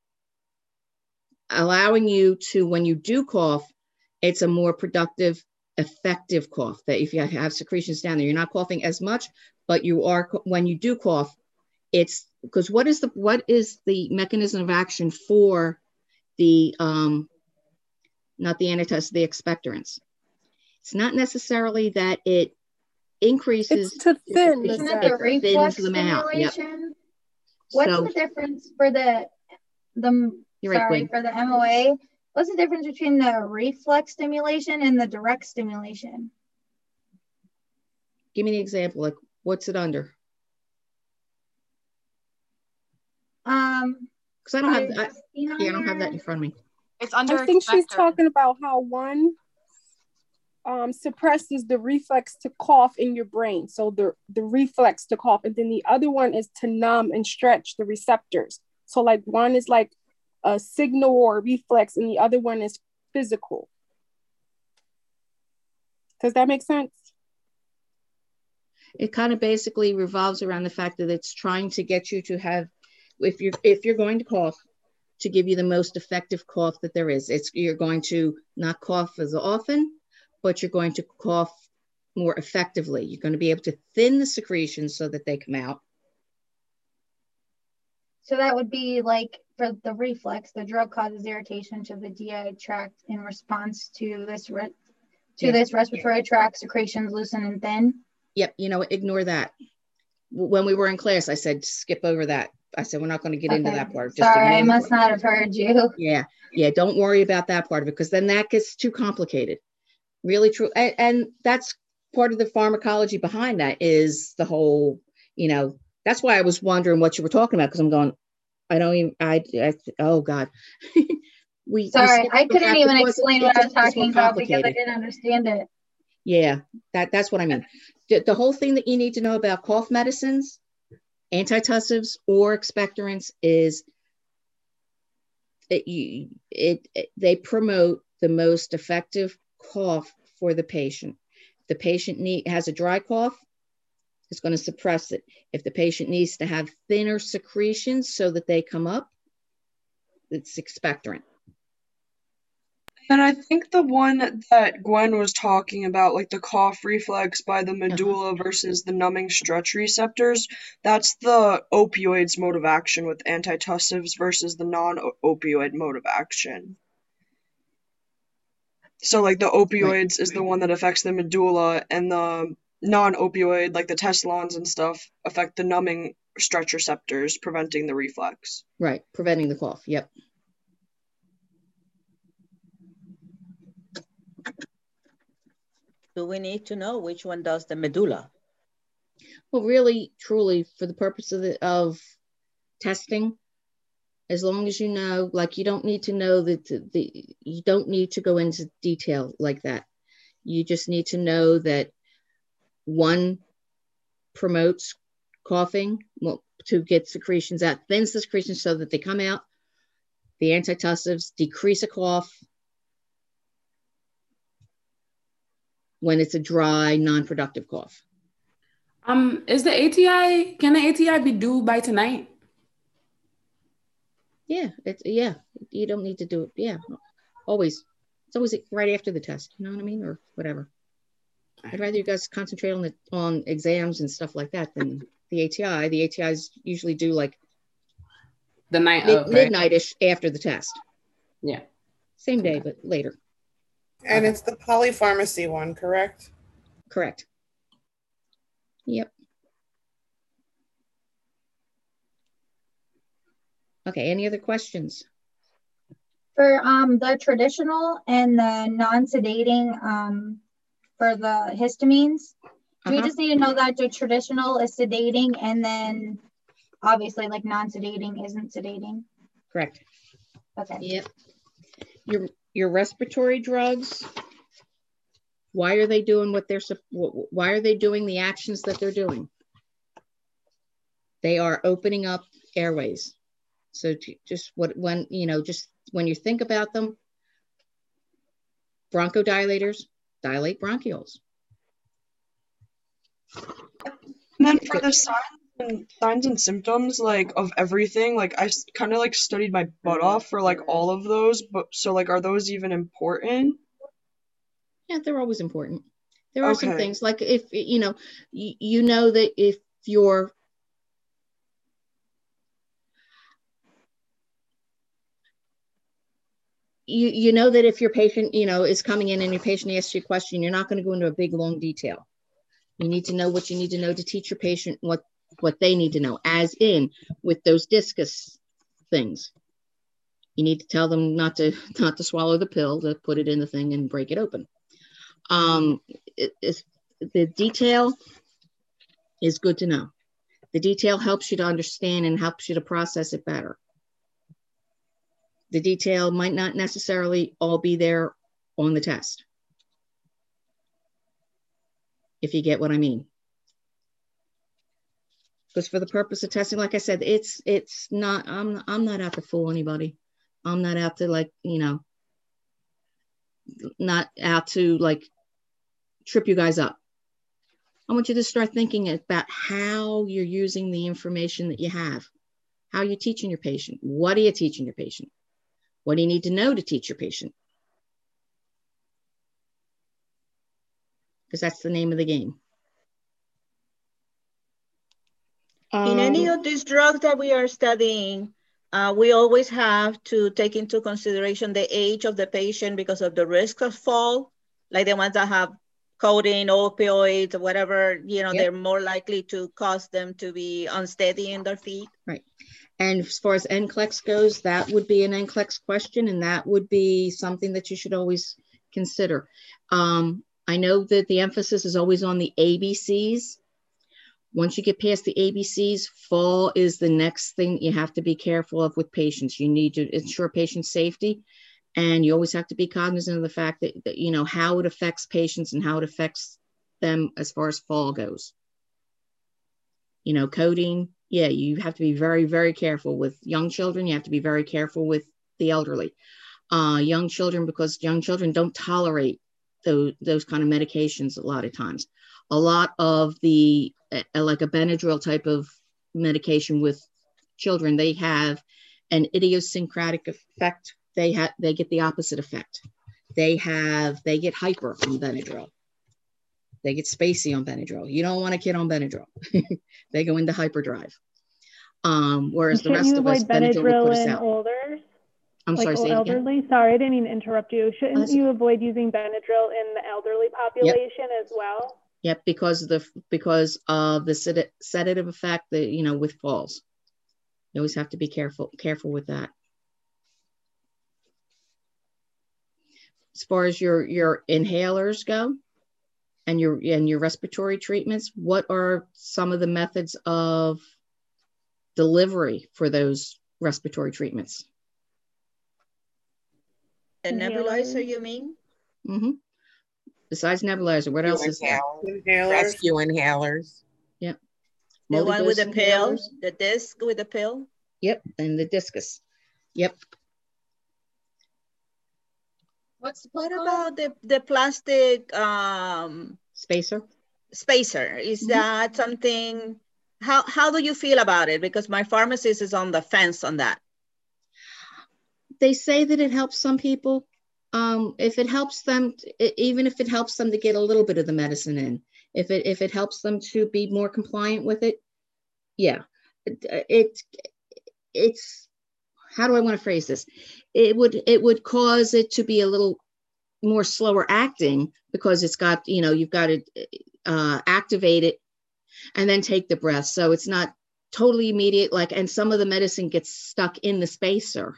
allowing you to, when you do cough, it's a more productive, effective cough. That if you have secretions down there, you're not coughing as much, but you are, when you do cough, it's because what is the what is the mechanism of action for the um not the antitussive, the expectorants? It's not necessarily that it increases, It's to thin. Isn't Miss it the Acker. reflex them out. Yep. stimulation? What's So the difference for the the You're right, sorry Gwen. for the M O A? What's the difference between the reflex stimulation and the direct stimulation? Give me an example. Like, what's it under? Um, Because I don't have, is I, Justine on yeah, I don't have that there? in front of me. It's under I think she's expector. talking about how one um, suppresses the reflex to cough in your brain. So the, the reflex to cough. And then the other one is to numb and stretch the receptors. So like one is like a signal or a reflex and the other one is physical. Does that make sense? It kind of basically revolves around the fact that it's trying to get you to have, if you're if you're going to cough, to give you the most effective cough that there is. It's you're going to not cough as often, but you're going to cough more effectively. You're going to be able to thin the secretions so that they come out. So that would be like for the reflex, the drug causes irritation to the G I tract in response to this re- to Yeah. this respiratory tract secretions loosen and thin. Yep, you know, ignore that. When we were in class, I said, skip over that. I said, we're not going to get into Okay. that part. Sorry, I ignore must that. not have heard you. Yeah, yeah, don't worry about that part of it because then that gets too complicated. Really true. And, and that's part of the pharmacology behind that is the whole, you know, that's why I was wondering what you were talking about because I'm going, I don't even, I, I oh God. we, we Sorry, skipped I over couldn't that even because explain it what I just was is more talking about because I complicated. didn't understand it. Yeah, that, that's what I mean. The, the whole thing that you need to know about cough medicines, antitussives or expectorants is it, you, it, it they promote the most effective cough for the patient. If the patient need, has a dry cough, it's going to suppress it. If the patient needs to have thinner secretions so that they come up, it's expectorant. And I think the one that Gwen was talking about, like the cough reflex by the medulla uh-huh. versus the numbing stretch receptors, that's the opioids mode of action with antitussives versus the non-opioid mode of action. So like the opioids right. is the one that affects the medulla, and the non-opioid, like the Teslons and stuff, affect the numbing stretch receptors, preventing the reflex. Right, preventing the cough, yep. Do we need to know which one does the medulla? Well, really, truly, for the purpose of, the, of testing, as long as you know, like you don't need to know that the, the, you don't need to go into detail like that. You just need to know that one promotes coughing, well, to get secretions out, thins the secretions so that they come out. The antitussives decrease a cough when it's a dry, non-productive cough. Um, is the A T I, can the A T I be due by tonight? Yeah, it's, yeah, you don't need to do it. Yeah, always. It's always right after the test, you know what I mean? Or whatever. I'd rather you guys concentrate on the, on exams and stuff like that than the A T I. The A T Is usually do like the night mid, of, right? midnight-ish after the test. Yeah. Same day, but later. And it's the polypharmacy one, correct? Correct. Yep. Okay, any other questions? For um, the traditional and the non-sedating um, for the histamines, do we Uh-huh. just need to know that the traditional is sedating and then obviously like non-sedating isn't sedating? Correct. Okay. Yep. Your, your respiratory drugs, why are they doing what they're, why are they doing the actions that they're doing? They are opening up airways. So to, just what, when, you know, just when you think about them, bronchodilators dilate bronchioles. And then for the signs and, signs and symptoms, like, of everything, like, I kind of, like, studied my butt off for, like, all of those, but, so, like, are those even important? Yeah, they're always important. There are Okay. some things, like if, you know, you, you know that if you're, you, you know that if your patient, you know, is coming in and your patient asks you a question, you're not going to go into a big, long detail. You need to know what you need to know to teach your patient what, what they need to know, as in with those discus things. You need to tell them not to, not to swallow the pill, to put it in the thing and break it open. Um, it, it's, the detail is good to know. The detail helps you to understand and helps you to process it better. The detail might not necessarily all be there on the test, if you get what I mean. Because for the purpose of testing, like I said, it's it's not, I'm I'm not out to fool anybody. I'm not out to, like, you know, not out to like trip you guys up. I want you to start thinking about how you're using the information that you have. How are you teaching your patient? What are you teaching your patient? What do you need to know to teach your patient? Because that's the name of the game. In any Um, of these drugs that we are studying, uh, we always have to take into consideration the age of the patient because of the risk of fall, like the ones that have codeine, opioids, or whatever, you know, Yep. they're more likely to cause them to be unsteady in their feet. Right. And as far as N C L E X goes, that would be an N C L E X question, and that would be something that you should always consider. Um, I know that the emphasis is always on the A B Cs, Once you get past the A B Cs, fall is the next thing you have to be careful of with patients. You need to ensure patient safety, and you always have to be cognizant of the fact that, that you know how it affects patients and how it affects them as far as fall goes. You know, coding, yeah, you have to be very, very careful with young children. You have to be very careful with the elderly. Uh, young children, because young children don't tolerate those, those kind of medications a lot of times. A lot of the, uh, like a Benadryl type of medication with children, they have an idiosyncratic effect. They have, they get the opposite effect. They have, they get hyper on Benadryl. They get spacey on Benadryl. You don't want a kid on Benadryl. They go into hyperdrive. Um, whereas the Shouldn't rest you of us, avoid Benadryl would put us in out. older? I'm like sorry, say it again. elderly? Sorry, I didn't mean to interrupt you. Shouldn't Uh, you avoid using Benadryl in the elderly population as well? Yep, because of the because of the sed- sedative effect that you know with falls. You always have to be careful careful with that. As far as your your inhalers go, and your and your respiratory treatments, what are some of the methods of delivery for those respiratory treatments? A nebulizer, you mean? Mm-hmm. Besides nebulizer, what else is there? Inhalers. Rescue inhalers. Yep. The one with the Multidose pill, inhalers. the disc with the pill. Yep, and the discus. Yep. What's what about the the plastic um spacer? Spacer, is Mm-hmm. that something? How how do you feel about it? Because my pharmacist is on the fence on that. They say that it helps some people. Um, if it helps them, it, even if it helps them to get a little bit of the medicine in, if it if it helps them to be more compliant with it, yeah, it, it it's how do I want to phrase this? It would it would cause it to be a little more slower acting because it's got, you know, you've got to uh, activate it and then take the breath. So it's not totally immediate, like, and some of the medicine gets stuck in the spacer.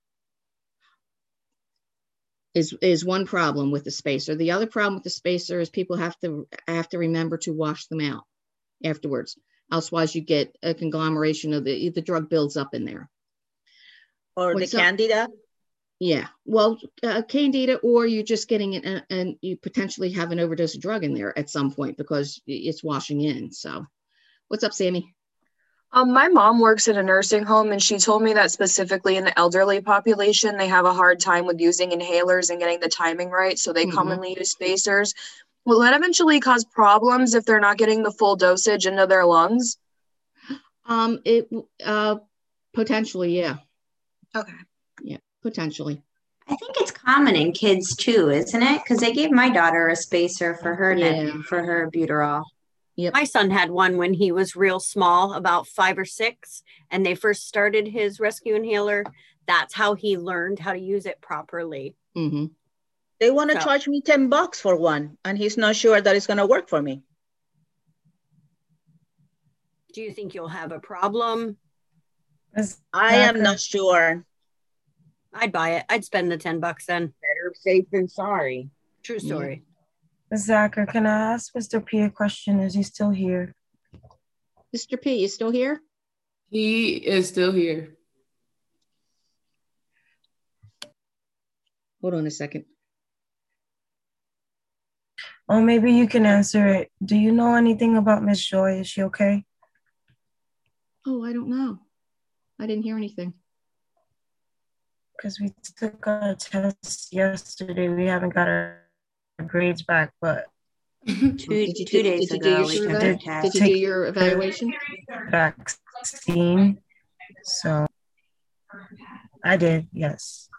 Is, is one problem with the spacer. The other problem with the spacer is people have to have to remember to wash them out afterwards. Otherwise, you get a conglomeration of the the drug builds up in there. Or When the some- candida. Yeah, well, uh, candida, or you're just getting it, and, and you potentially have an overdose of drug in there at some point because it's washing in. So, what's up, Sammy? Um, my mom works at a nursing home, and she told me that specifically in the elderly population, they have a hard time with using inhalers and getting the timing right. So they Mhm. commonly use spacers. Will that eventually cause problems if they're not getting the full dosage into their lungs? Um, it uh potentially, yeah, Okay. yeah, potentially. I think it's common in kids too, isn't it? Because they gave my daughter a spacer for her net, Yeah. for her albuterol. My son had one when he was real small, about five or six, and they first started his rescue inhaler. That's how he learned how to use it properly. Mm-hmm. They want to So- charge me ten bucks for one, and he's not sure that it's going to work for me. Do you think you'll have a problem? I am not sure. I'd buy it. I'd spend the ten bucks then. Better safe than sorry. True story. Miz Zacher, can I ask Mister P a question? Is he still here? Mister P, you still here? He is still here. Hold on a second. Or maybe you can answer it. Do you know anything about Miss Joy? Is she okay? Oh, I don't know. I didn't hear anything. Because we took a test yesterday. We haven't got our grades back, but Two, Did you, two did, days did you do ago, your we survey? took a Did test. you do your evaluation? vaccine. So I did, yes.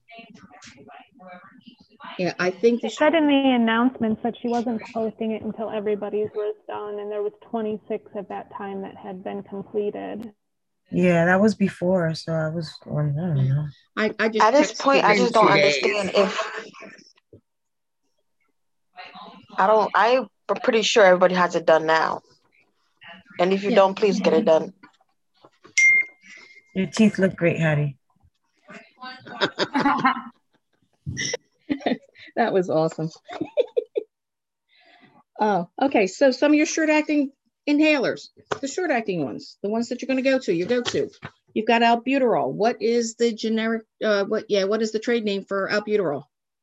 Yeah, I think She said in the announcements that she wasn't posting it until everybody's was done, and there was twenty-six at that time that had been completed. Yeah, that was before, so I was going, I don't know. I, I just At this texted point, I him just don't today. understand if I don't. I'm pretty sure everybody has it done now, and if you Yeah. don't, please get it done. Your teeth look great, Hattie. That was awesome. Oh, okay. So some of your short acting inhalers, the short acting ones, the ones that you're going to go to, you go to. You've got albuterol. What is the generic, uh, what, yeah, what is the trade name for albuterol?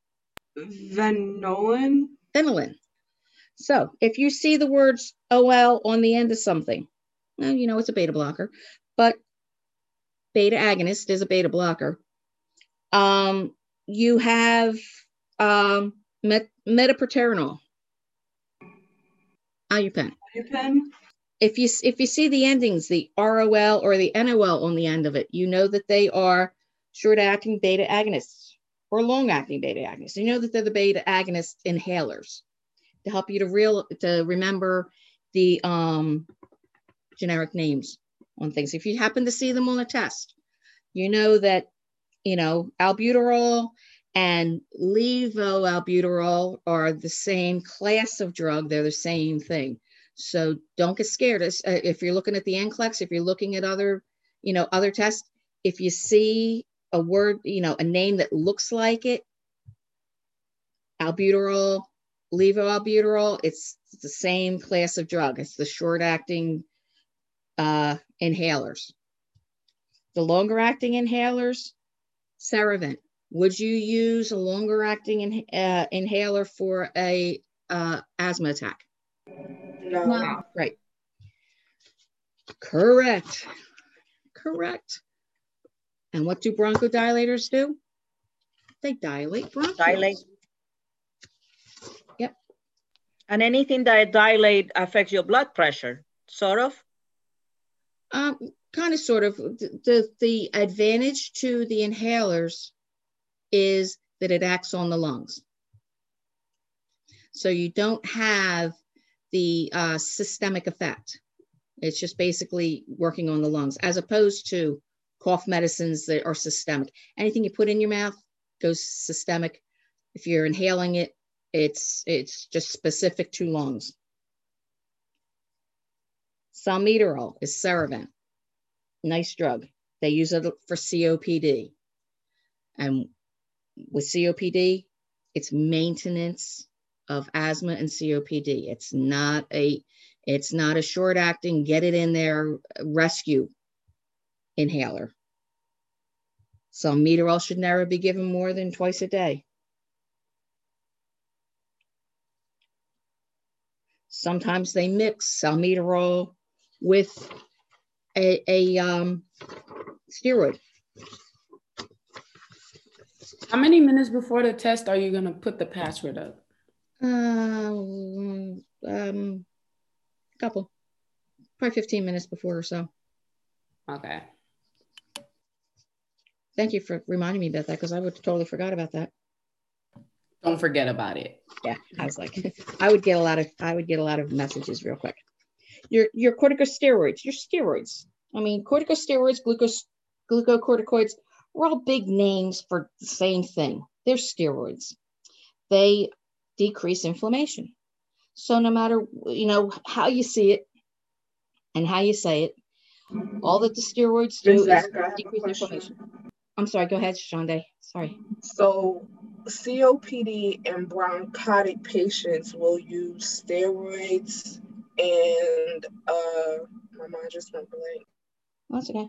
Venolin. Venolin. So if you see the words O L on the end of something, well, you know it's a beta blocker, but beta agonist is a beta blocker. Um, you have um, met metaproterenol. Ibupen. Ibupen. If you if you see the endings, the R O L or the N O L on the end of it, you know that they are short-acting beta agonists or long-acting beta agonists. You know that they're the beta agonist inhalers to help you to real to remember the um, generic names on things. If you happen to see them on a test, you know that you know albuterol and levoalbuterol are the same class of drug. They're the same thing. So don't get scared. If you're looking at the N C L E X, if you're looking at other, you know, other tests, if you see a word, you know, a name that looks like it, albuterol, levoalbuterol, it's the same class of drug. It's the short-acting uh, inhalers. The longer-acting inhalers, Ceravent. Would you use a longer-acting in, uh, inhaler for a uh, asthma attack? No. No. Right. Correct. Correct. And what do bronchodilators do? They dilate bronchioles. Dilate. Yep. And anything that dilate affects your blood pressure, sort of? Um, kind of, sort of. The, the, the advantage to the inhalers is that it acts on the lungs. So you don't have the uh, systemic effect. It's just basically working on the lungs, as opposed to cough medicines that are systemic. Anything you put in your mouth goes systemic. If you're inhaling it, it's, it's just specific to lungs. Salmeterol is Ceravent. Nice drug. They use it for C O P D. And with C O P D, it's maintenance of asthma and C O P D. It's not a, it's not a short acting, get it in there, rescue inhaler. Salmeterol should never be given more than twice a day. Sometimes they mix salmeterol with a, a um, steroid. How many minutes before the test are you going to put the password up? Um, um, couple, probably fifteen minutes before or so. Okay. Thank you for reminding me about that, because I would totally forgot about that. Don't forget about it. Yeah, I was like, I would get a lot of, I would get a lot of messages real quick. Your your corticosteroids, your steroids. I mean, corticosteroids, glucose, glucocorticoids, are all big names for the same thing. They're steroids. They decrease inflammation. So no matter, you know, how you see it and how you say it, all that the steroids do is decrease inflammation. I'm sorry, go ahead, Shonda. Sorry. So C O P D and bronchotic patients will use steroids and uh my mind just went blank. That's okay.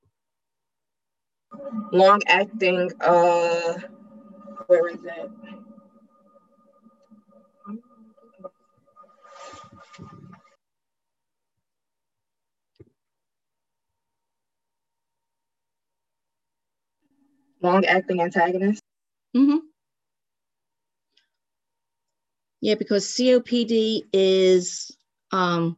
Long acting, uh where is it? Long acting antagonist. Mm-hmm. Yeah, because C O P D is um,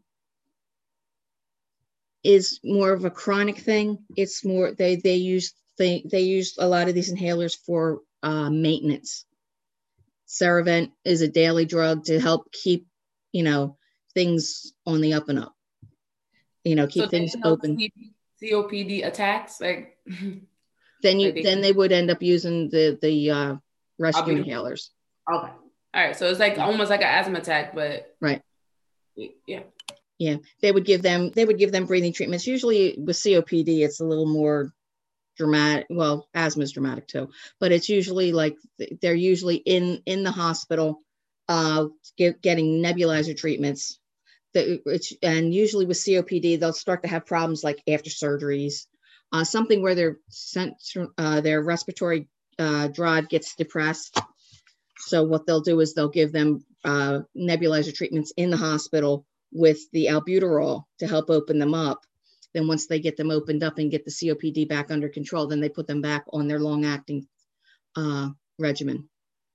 is more of a chronic thing. It's more they they use they they use a lot of these inhalers for uh, maintenance. Ceravent is a daily drug to help keep you know things on the up and up. You know, keep so things open. C O P D attacks like. Then you they then they would end up using the the uh, rescue be, inhalers. Okay. All right. So it's like almost like an asthma attack, but right. Yeah. Yeah. They would give them they would give them breathing treatments. Usually with C O P D, it's a little more dramatic. Well, asthma is dramatic too, but it's usually like they're usually in in the hospital, uh, get, getting nebulizer treatments the, it's, and usually with C O P D, they'll start to have problems like after surgeries, uh, something where their sent, uh, their respiratory uh, drive gets depressed. So what they'll do is they'll give them uh, nebulizer treatments in the hospital with the albuterol to help open them up. Then once they get them opened up and get the C O P D back under control, then they put them back on their long-acting uh, regimen.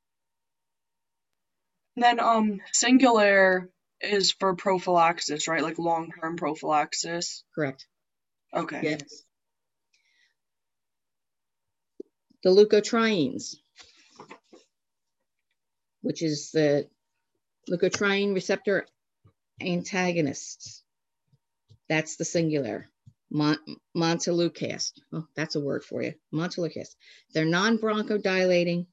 And then um, Singulair is for prophylaxis, right? Like long-term prophylaxis. Correct. Okay. Yes. The leukotrienes, which is the leukotriene receptor antagonists. That's the Singulair. Mon Montelukast. Oh, that's a word for you. Montelukast. They're non-bronchodilating.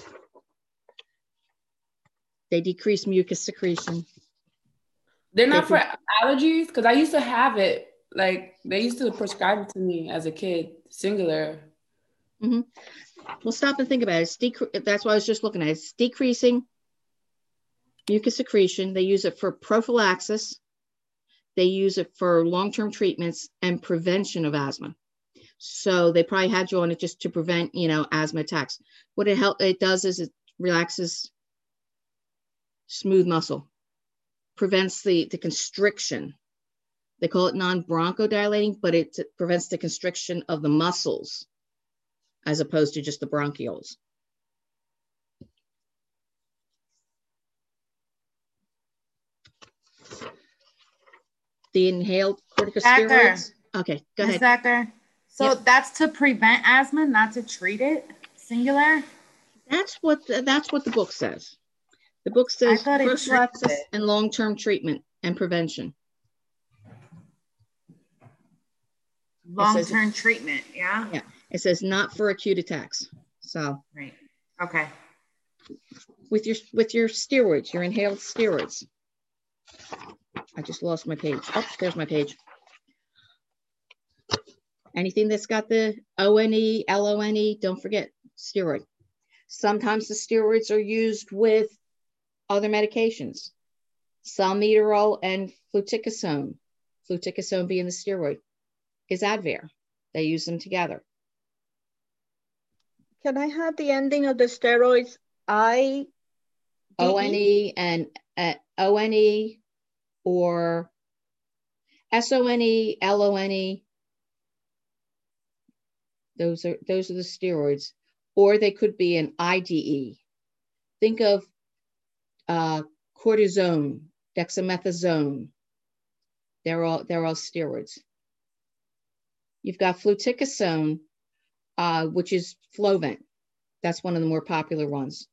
They decrease mucus secretion. They're not for allergies? Because I used to have it. Like, they used to prescribe it to me as a kid, Singulair. Mm-hmm. Well, stop and think about it. It's that's what I was just looking at. It's decreasing mucus secretion. They use it for prophylaxis. They use it for long-term treatments and prevention of asthma. So they probably had you on it just to prevent, you know, asthma attacks. What it help it does is it relaxes smooth muscle, prevents the, the constriction. They call it non-bronchodilating, but it prevents the constriction of the muscles as opposed to just the bronchioles. The inhaled corticosteroids. Okay, go ahead. Zacher. So yep. That's to prevent asthma, not to treat it. Singulair. That's what the, that's what the book says. The book says prophylaxis and long-term treatment and prevention. Long-term treatment, yeah. Yeah. It says not for acute attacks. So. Right. Okay. With your with your steroids, your inhaled steroids. I just lost my page. Oh, there's my page. Anything that's got the O N E, L O N E, don't forget steroid. Sometimes the steroids are used with other medications. Salmeterol and fluticasone. Fluticasone being the steroid is Advair. They use them together. Can I have the ending of the steroids? I O N E and uh, O N E or S O N E, L O N E. Those are those are the steroids, or they could be an I D E. Think of uh, cortisone, dexamethasone. They're all they're all steroids. You've got fluticasone, uh, which is Flovent. That's one of the more popular ones.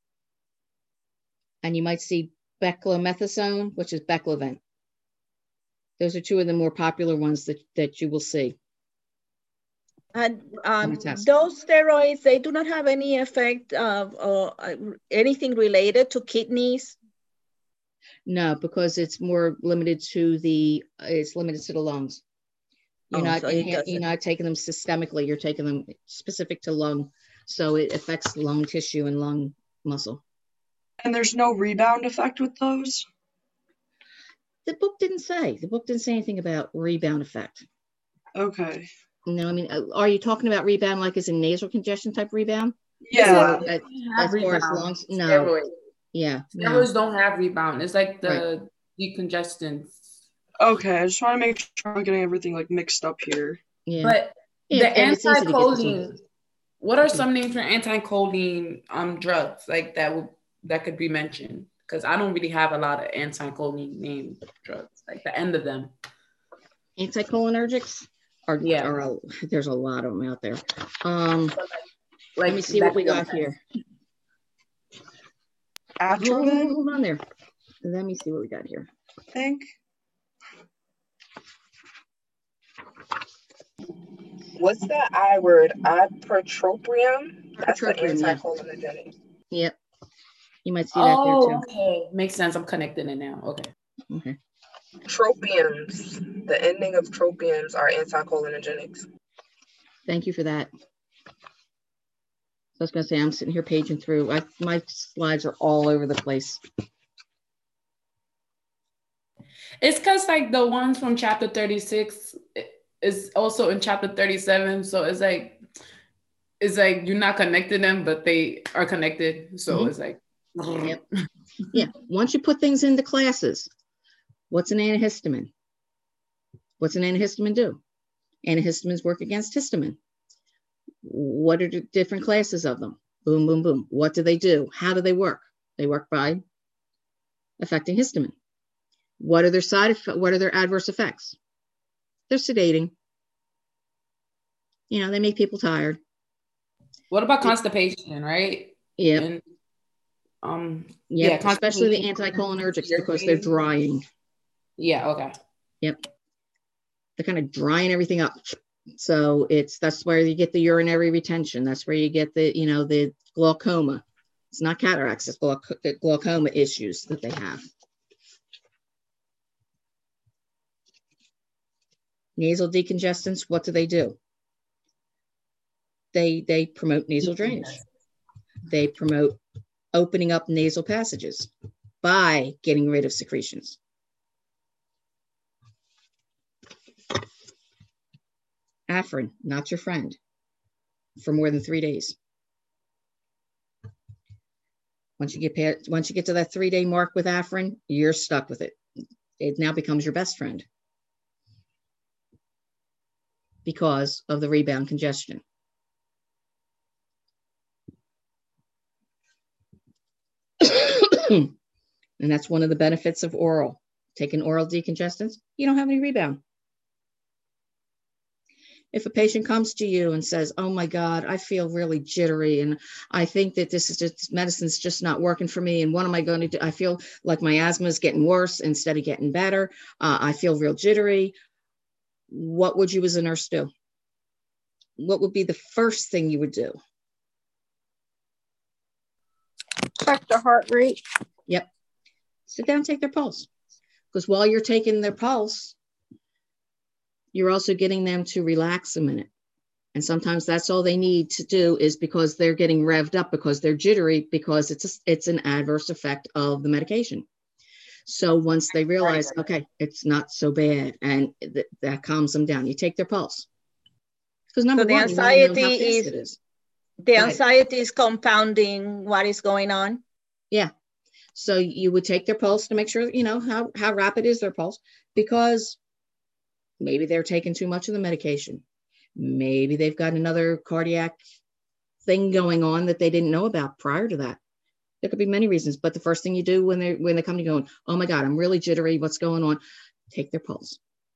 And you might see beclomethasone, which is Beclovent. Those are two of the more popular ones that, that you will see. And um, those steroids, they do not have any effect of or uh, anything related to kidneys? No, because it's more limited to the, it's limited to the lungs. You're, oh, not, so you're not taking them systemically, you're taking them specific to lung. So it affects lung tissue and lung muscle. And there's no rebound effect with those? The book didn't say. The book didn't say anything about rebound effect. Okay. No, I mean, are you talking about rebound like as in nasal congestion type rebound? Yeah. So, as, as far as lungs? No. Steroids. Yeah. Steroids no. don't have rebound. It's like the right. decongestants. Okay, I just want to make sure I'm getting everything like mixed up here. Yeah. But yeah, the anti-choline, what are some names for anti-choline um drugs like that would that could be mentioned? Because I don't really have a lot of anti-choline name drugs, like the end of them. Anticholinergics? Are, yeah. Are a, there's a lot of them out there. Um, like, let me see what we got here. Atropine? Hold on there. Let me see what we got here. I think. What's the I word? Ipratropium? That's the Ipratropium, anticholinergic. Yeah. Yep. You might see that oh, there too. Okay. Makes sense. I'm connecting it now. Okay. Okay. Tropiums. The ending of tropiums are anticholinergics. Thank you for that. I was going to say, I'm sitting here paging through. I, my slides are all over the place. It's because like the ones from chapter thirty-six is also in chapter thirty-seven. So it's like, it's like you're not connecting them, but they are connected. So Mhm. it's like, Yep. Yeah. Once you put things into classes, what's an antihistamine? What's an antihistamine do? Antihistamines work against histamine. What are the different classes of them? Boom, boom, boom. What do they do? How do they work? They work by affecting histamine. What are their side effects? What are their adverse effects? They're sedating. You know, they make people tired. What about constipation, right? Yeah. And, um, Yep, yeah, especially the constipation, anticholinergics because they're drying. Yeah, okay. Yep. They're kind of drying everything up. So it's, that's where you get the urinary retention. That's where you get the, you know, the glaucoma. It's not cataracts, it's glauc- the glaucoma issues that they have. Nasal decongestants, what do they do? They, they promote nasal drainage. They promote opening up nasal passages by getting rid of secretions. Afrin, not your friend, for more than three days. Once you get past, once you get to that three-day mark with Afrin, you're stuck with it. It now becomes your best friend because of the rebound congestion. And that's one of the benefits of oral. Taking oral decongestants, you don't have any rebound. If a patient comes to you and says, oh my God, I feel really jittery and I think that this is just, medicine's just not working for me. And what am I going to do? I feel like my asthma is getting worse instead of getting better. Uh, I feel real jittery. What would you as a nurse do? What would be the first thing you would do? Check the heart rate. Yep. Sit down, take their pulse. Because while you're taking their pulse, you're also getting them to relax a minute. And sometimes that's all they need to do is because they're getting revved up because they're jittery because it's a, it's an adverse effect of the medication. So once they realize, okay, it's not so bad, and th- that calms them down, you take their pulse. Because number So the one, you wanna know how anxiety fast is, it is. the Right. anxiety is compounding what is going on. Yeah. So you would take their pulse to make sure, you know, how, how rapid is their pulse, because maybe they're taking too much of the medication. Maybe they've got another cardiac thing going on that they didn't know about prior to that. There could be many reasons, but the first thing you do when they when they come to you going, oh my God, I'm really jittery, what's going on? Take their pulse.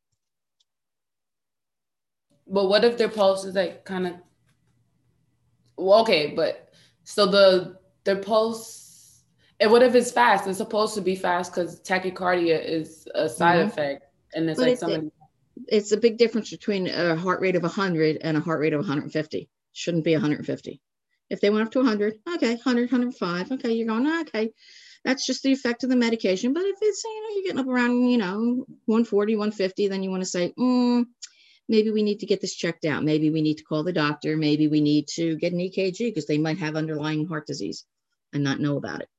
But what if their pulse is like kind of, well, okay, but so the their pulse, and what if it's fast? It's supposed to be fast because tachycardia is a side Mhm. effect, and it's But like it- somebody. It's a big difference between a heart rate of one hundred and a heart rate of one hundred fifty. Shouldn't be one hundred fifty. If they went up to one hundred, okay, one hundred, one hundred five, okay, you're going, okay. That's just the effect of the medication. But if it's, you know, you're getting up around, you know, one forty, one fifty, then you want to say, mm, maybe we need to get this checked out. Maybe we need to call the doctor. Maybe we need to get an E K G because they might have underlying heart disease and not know about it.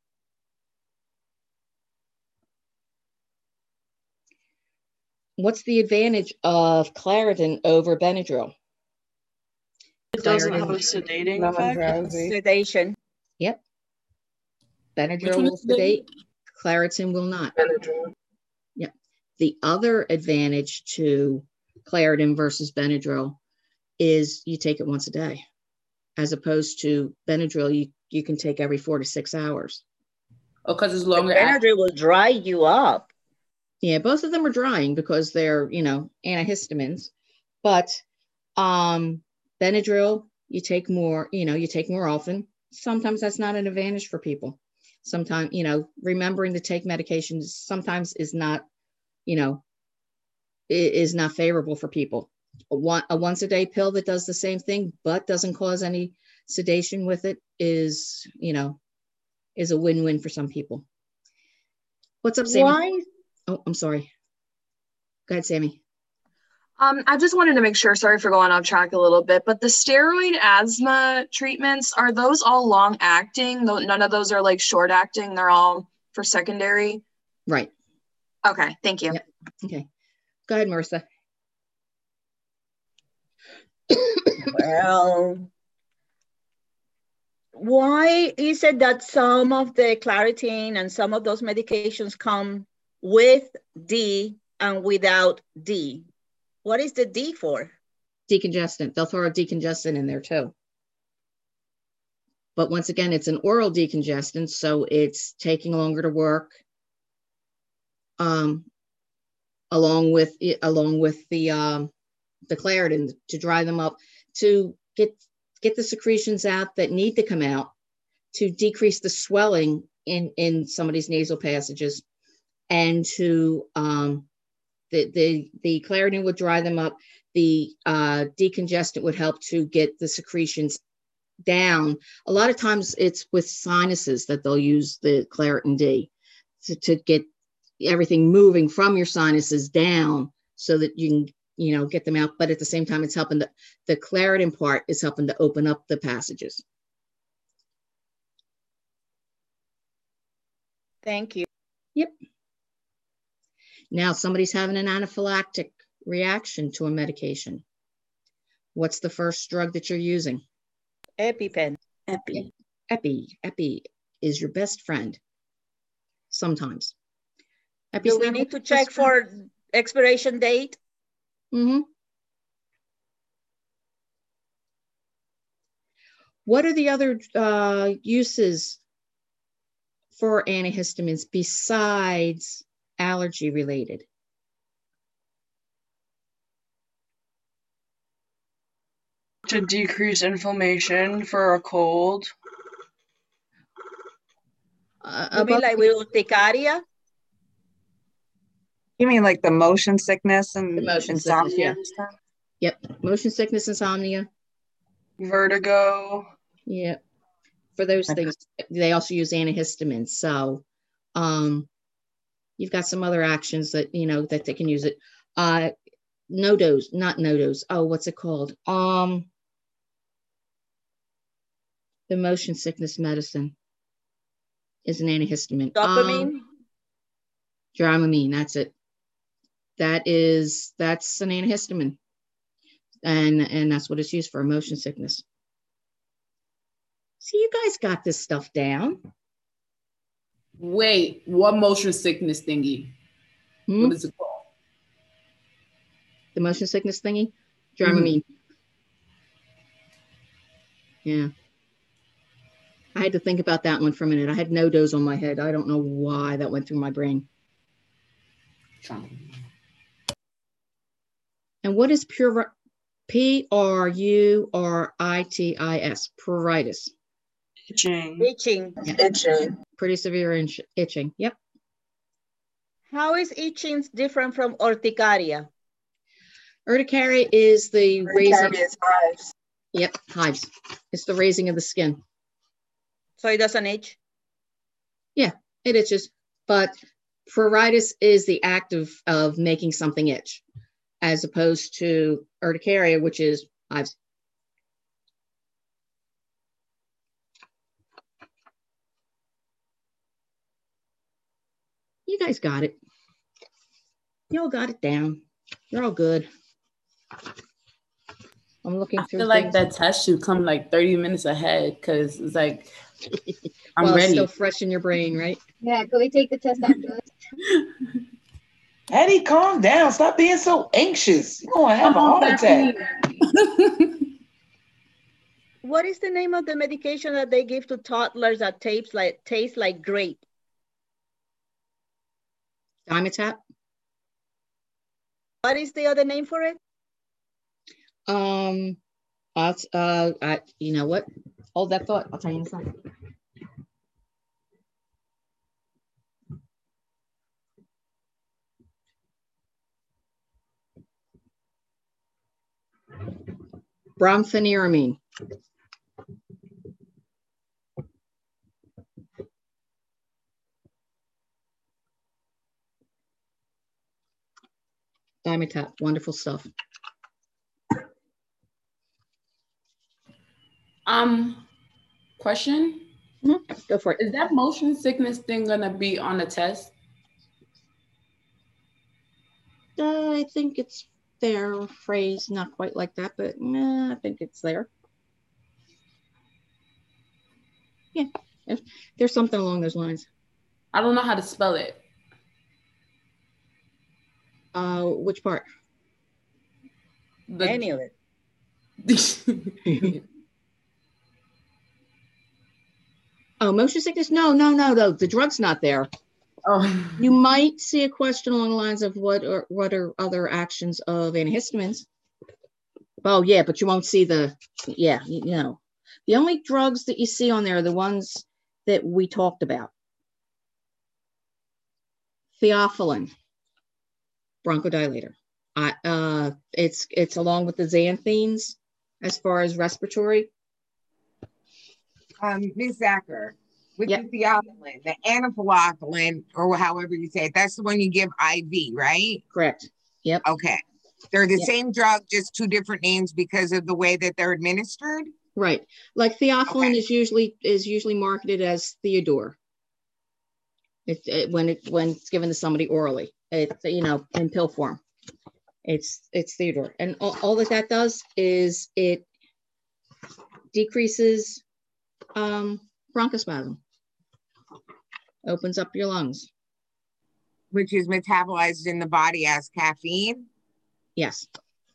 What's the advantage of Claritin over Benadryl? It doesn't have a Claritin- sedating No, effect. drowsy. Sedation. Yep. Benadryl one will is the- sedate, Claritin will not. Benadryl. Yep. The other advantage to Claritin versus Benadryl is you take it once a day, as opposed to Benadryl, you, you can take every four to six hours. Oh, because it's The longer. act- Benadryl will dry you up. Yeah, both of them are drying because they're, you know, antihistamines, but um, Benadryl, you take more, you know, you take more often. Sometimes that's not an advantage for people. Sometimes, you know, remembering to take medications sometimes is not, you know, i- is not favorable for people. A, one, a once a day pill that does the same thing, but doesn't cause any sedation with it is, you know, is a win-win for some people. What's up, Sammy? Why? Oh, I'm sorry. Go ahead, Sammy. Um, I just wanted to make sure, sorry for going off track a little bit, but the steroid asthma treatments, are those all long acting? None of those are like short acting. They're all for secondary. Right. Okay, thank you. Yep. Okay. Go ahead, Marissa. Well, why is it that some of the Claritin and some of those medications come with D and without D? What is the D for? Decongestant. They'll throw a decongestant in there too. But once again, it's an oral decongestant, so it's taking longer to work. Um, along with along with the um, the Claritin to dry them up, to get get the secretions out that need to come out, to decrease the swelling in in somebody's nasal passages, and to um, the the the Claritin would dry them up. The uh, decongestant would help to get the secretions down. A lot of times it's with sinuses that they'll use the Claritin D to, to get everything moving from your sinuses down so that you can, you know, get them out. But at the same time, it's helping the, the Claritin part is helping to open up the passages. Thank you. Yep. Now somebody's having an anaphylactic reaction to a medication. What's the first drug that you're using? EpiPen. Epi. Epi. Epi is your best friend. Sometimes. Epi's Do we need to check for expiration date? Mm-hmm. What are the other uh, uses for antihistamines besides allergy related? To decrease inflammation for a cold. Uh, you mean like with urticaria? You mean like the motion sickness and motion insomnia sickness, yeah. and stuff? Yep. Motion sickness, insomnia. Vertigo. Yep. For those things, they also use antihistamines. So um, you've got some other actions that, you know, that they can use it. Uh, no-dose, not no-dose. Oh, what's it called? Um, the motion sickness medicine is an antihistamine. Dopamine? Um, Dramamine, that's it. That is, that's an antihistamine. And, and that's what it's used for, motion sickness. So you guys got this stuff down. Wait, what motion sickness thingy? Hmm? What is it called? The motion sickness thingy? Dramamine. Mm-hmm. Yeah. I had to think about that one for a minute. I had no-dose on my head. I don't know why that went through my brain. And what is pure, P R U R I T I S, pruritus? Itching. Itching. Yeah. Itching. Pretty severe itch, itching. Yep. How is itching different from urticaria? Urticaria is the Urticaria raising. is hives. Yep, hives. It's the raising of the skin. So it doesn't itch? Yeah, it itches. But pruritus is the act of, of making something itch, as opposed to urticaria, which is hives. You guys got it. You all got it down. You're all good. I'm looking I through. feel like things. that test should come like thirty minutes ahead because it's like, I'm well, ready. It's still fresh in your brain, right? Yeah, can we take the test after this? Eddie, calm down. Stop being so anxious. You're going to have a heart attack. What is the name of the medication that they give to toddlers that tastes like, tastes like grape? Dimetapp. What is the other name for it? Um, I'll, uh, I, you know what? Hold that thought. I'll tell you in a second. Brompheniramine. Dimetapp, wonderful stuff. Um, question? Mm-hmm. Go for it. Is that motion sickness thing gonna be on the test? uh, I think it's their phrase, not quite like that, but uh, I think it's there. Yeah, if there's something along those lines. I don't know how to spell it. Uh, which part? The, Any of it. Oh, motion sickness? No, no, no, no. The drug's not there. Oh. You might see a question along the lines of what are what are other actions of antihistamines? Oh, yeah, but you won't see the, yeah, you know. The only drugs that you see on there are the ones that we talked about. Theophylline, bronchodilator. I, uh, it's it's along with the xanthines as far as respiratory. Um, Miz Zacher, with Yep. the theophylline, the anaphylaxis, or however you say it, that's the one you give I V, right? Correct. Yep. Okay. They're the Yep. same drug, just two different names because of the way that they're administered. Right. Like theophylline Okay. is usually is usually marketed as Theodore. It, it when it when it's given to somebody orally. It's, you know, in pill form. It's it's Theodore, and all, all that that does is it decreases um, bronchospasm, opens up your lungs. Which is metabolized in the body as caffeine. Yes.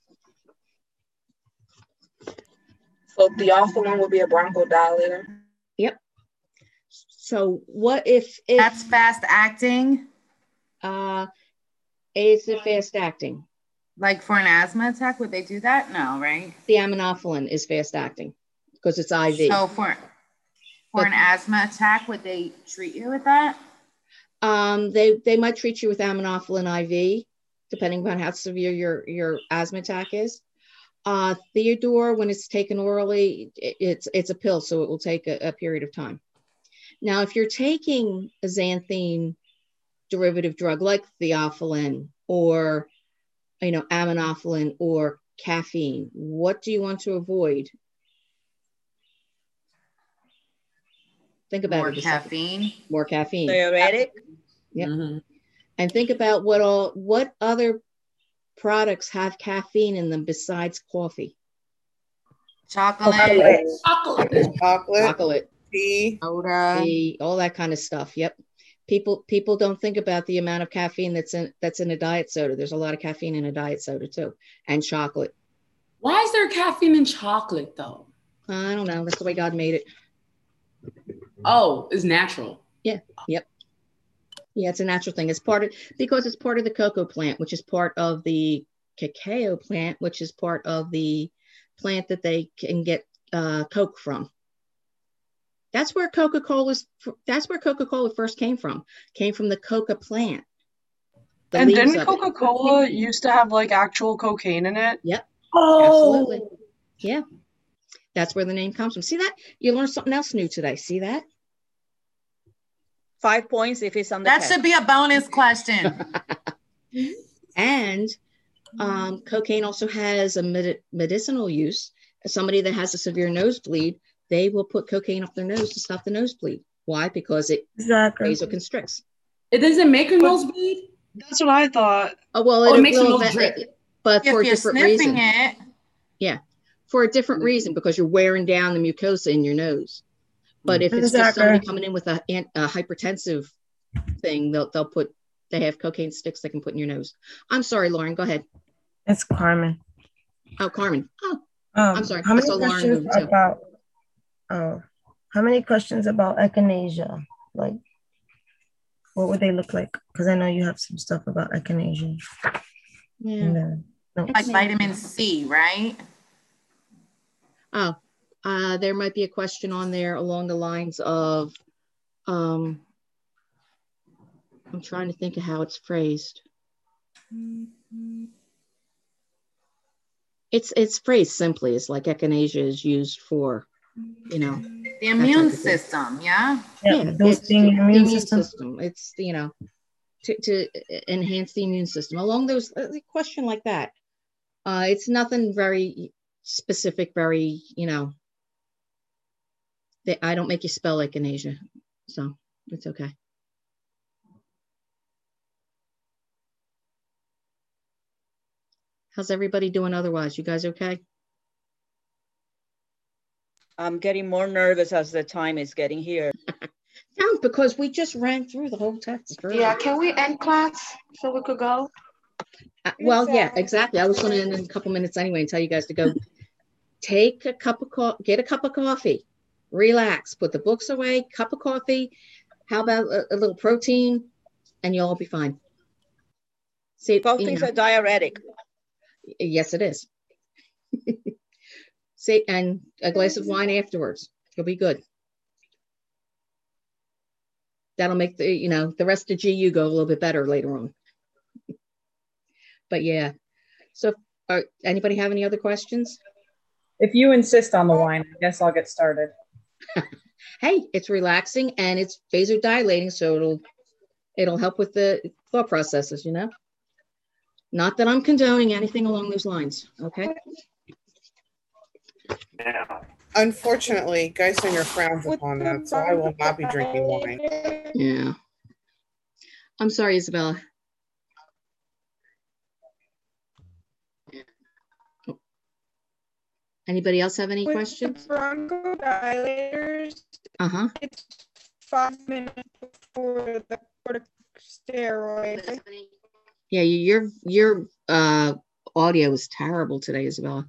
So theophylline would be a bronchodilator. Yep. So what if, if That's fast acting? Uh, it's a fast acting. Like for an asthma attack, would they do that? No, right? The aminophylline is fast acting because it's I V. So for, for But- an asthma attack, would they treat you with that? Um, they they might treat you with aminophylline I V, depending on how severe your your asthma attack is. Uh, Theodore, when it's taken orally, it, it's it's a pill, so it will take a, a period of time. Now, if you're taking a xanthine derivative drug like theophylline or you know aminophylline or caffeine, what do you want to avoid? Think about More it. a second. caffeine. More caffeine. Diuretic. Yep. Mm-hmm. And think about what all what other products have caffeine in them besides coffee. Chocolate. Chocolate. Chocolate, Chocolate, tea. Soda. tea, all that kind of stuff. Yep. People people don't think about the amount of caffeine that's in that's in a diet soda. There's a lot of caffeine in a diet soda too, and chocolate. Why is there caffeine in chocolate though? I don't know. That's the way God made it. Oh, it's natural. Yeah. Yep. Yeah, it's a natural thing. It's part of because it's part of the cocoa plant, which is part of the cacao plant, which is part of the plant that they can get uh, Coke from. That's where Coca-Cola's. That's where Coca-Cola first came from. Came from the coca plant. The And leaves didn't of it. Coca-Cola used to have like actual cocaine in it? Yep. Oh, Absolutely. Yeah. That's where the name comes from. See that? You learned something else new today. See that? Five points if it's on the That test. should be a bonus question. And um, cocaine also has a med- medicinal use. Somebody that has a severe nosebleed, they will put cocaine up their nose to stop the nosebleed. Why? Because it Exactly. vasoconstricts. It doesn't make your nose bleed? That's what I thought. Oh well, Oh, it it makes your will, nose event- drip. it- but If for a you're different sniffing reason. it, Yeah, for a different reason because you're wearing down the mucosa in your nose. But if it's just somebody Exactly. coming in with a, an- a hypertensive thing, they'll they'll put they have cocaine sticks they can put in your nose. I'm sorry, Lauren. Go ahead. It's Carmen. Oh, Carmen. Oh, Um, I'm sorry. How I many saw Lauren questions move too. about? Oh, how many questions about echinacea? Like, what would they look like? Because I know you have some stuff about echinacea. Yeah. And then- no. like vitamin C, right? Oh, uh, there might be a question on there along the lines of, um, I'm trying to think of how it's phrased. It's it's phrased simply. It's like echinacea is used for, you know, The that immune type of thing. system, yeah? Yeah, Yeah, boosting it's to- your the immune immune system. system. It's, you know, to, to enhance the immune system. Along those, a question like that. Uh, it's nothing very specific, very, you know, that I don't make you spell echinacea, so it's okay. How's everybody doing otherwise? You guys okay? I'm getting more nervous as the time is getting here. No, because we just ran through the whole text. Yeah, can we end class so we could go? Uh, well, yeah, exactly. I was going to end in a couple minutes anyway and tell you guys to go take a cup of coffee, get a cup of coffee, relax, put the books away, cup of coffee. How about a, a little protein, and you'll all be fine. See, Coffee's a diuretic. Yes, it is. See, and a glass of wine afterwards. You'll be good. That'll make the, you know, the rest of G U go a little bit better later on. But yeah. So, are, anybody have any other questions? If you insist on the wine, I guess I'll get started. Hey, it's relaxing and it's vasodilating, so it'll it'll help with the thought processes, you know. Not that I'm condoning anything along those lines, okay? Unfortunately, Geisinger frowns upon that, so I will not be drinking wine. Yeah. I'm sorry, Isabella. Anybody else have any With questions? the bronchodilators, uh-huh. It's five minutes before the corticosteroid. Yeah, your your uh, audio is terrible today, Isabella.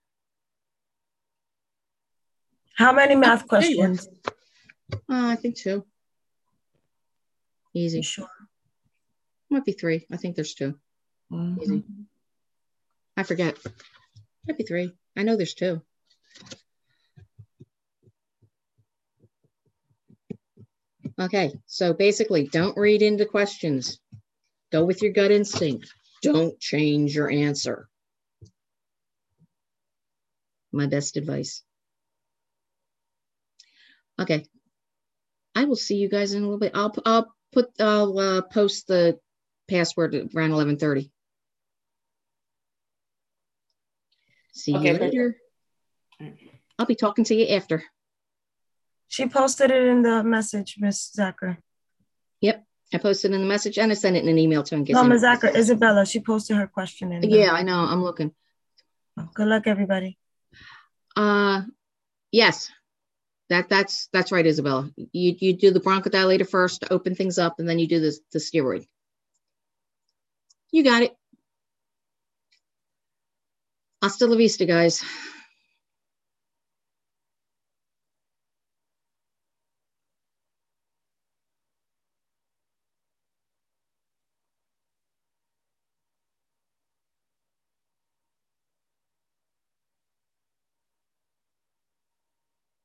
How many math oh, questions? Uh, I think two. Easy. Sure. Might be three. I think there's two. Mm-hmm. Easy. I forget. Might be three. I know there's two. Okay, so basically, don't read into questions. Go with your gut instinct. Don't change your answer. My best advice. Okay. I will see you guys in a little bit. I'll I'll put I'll uh, post the password around eleven thirty. See Okay, you later. I'll be talking to you after. She posted it in the message, Miss Zacher. Yep, I posted in the message and I sent it in an email to him. No, Miss Zacher, Isabella, she posted her question in. Yeah, I know. I'm looking. Good luck, everybody. Uh, yes, that that's that's right, Isabella. You you do the bronchodilator first to open things up, and then you do this the steroid. You got it. Hasta la vista, guys.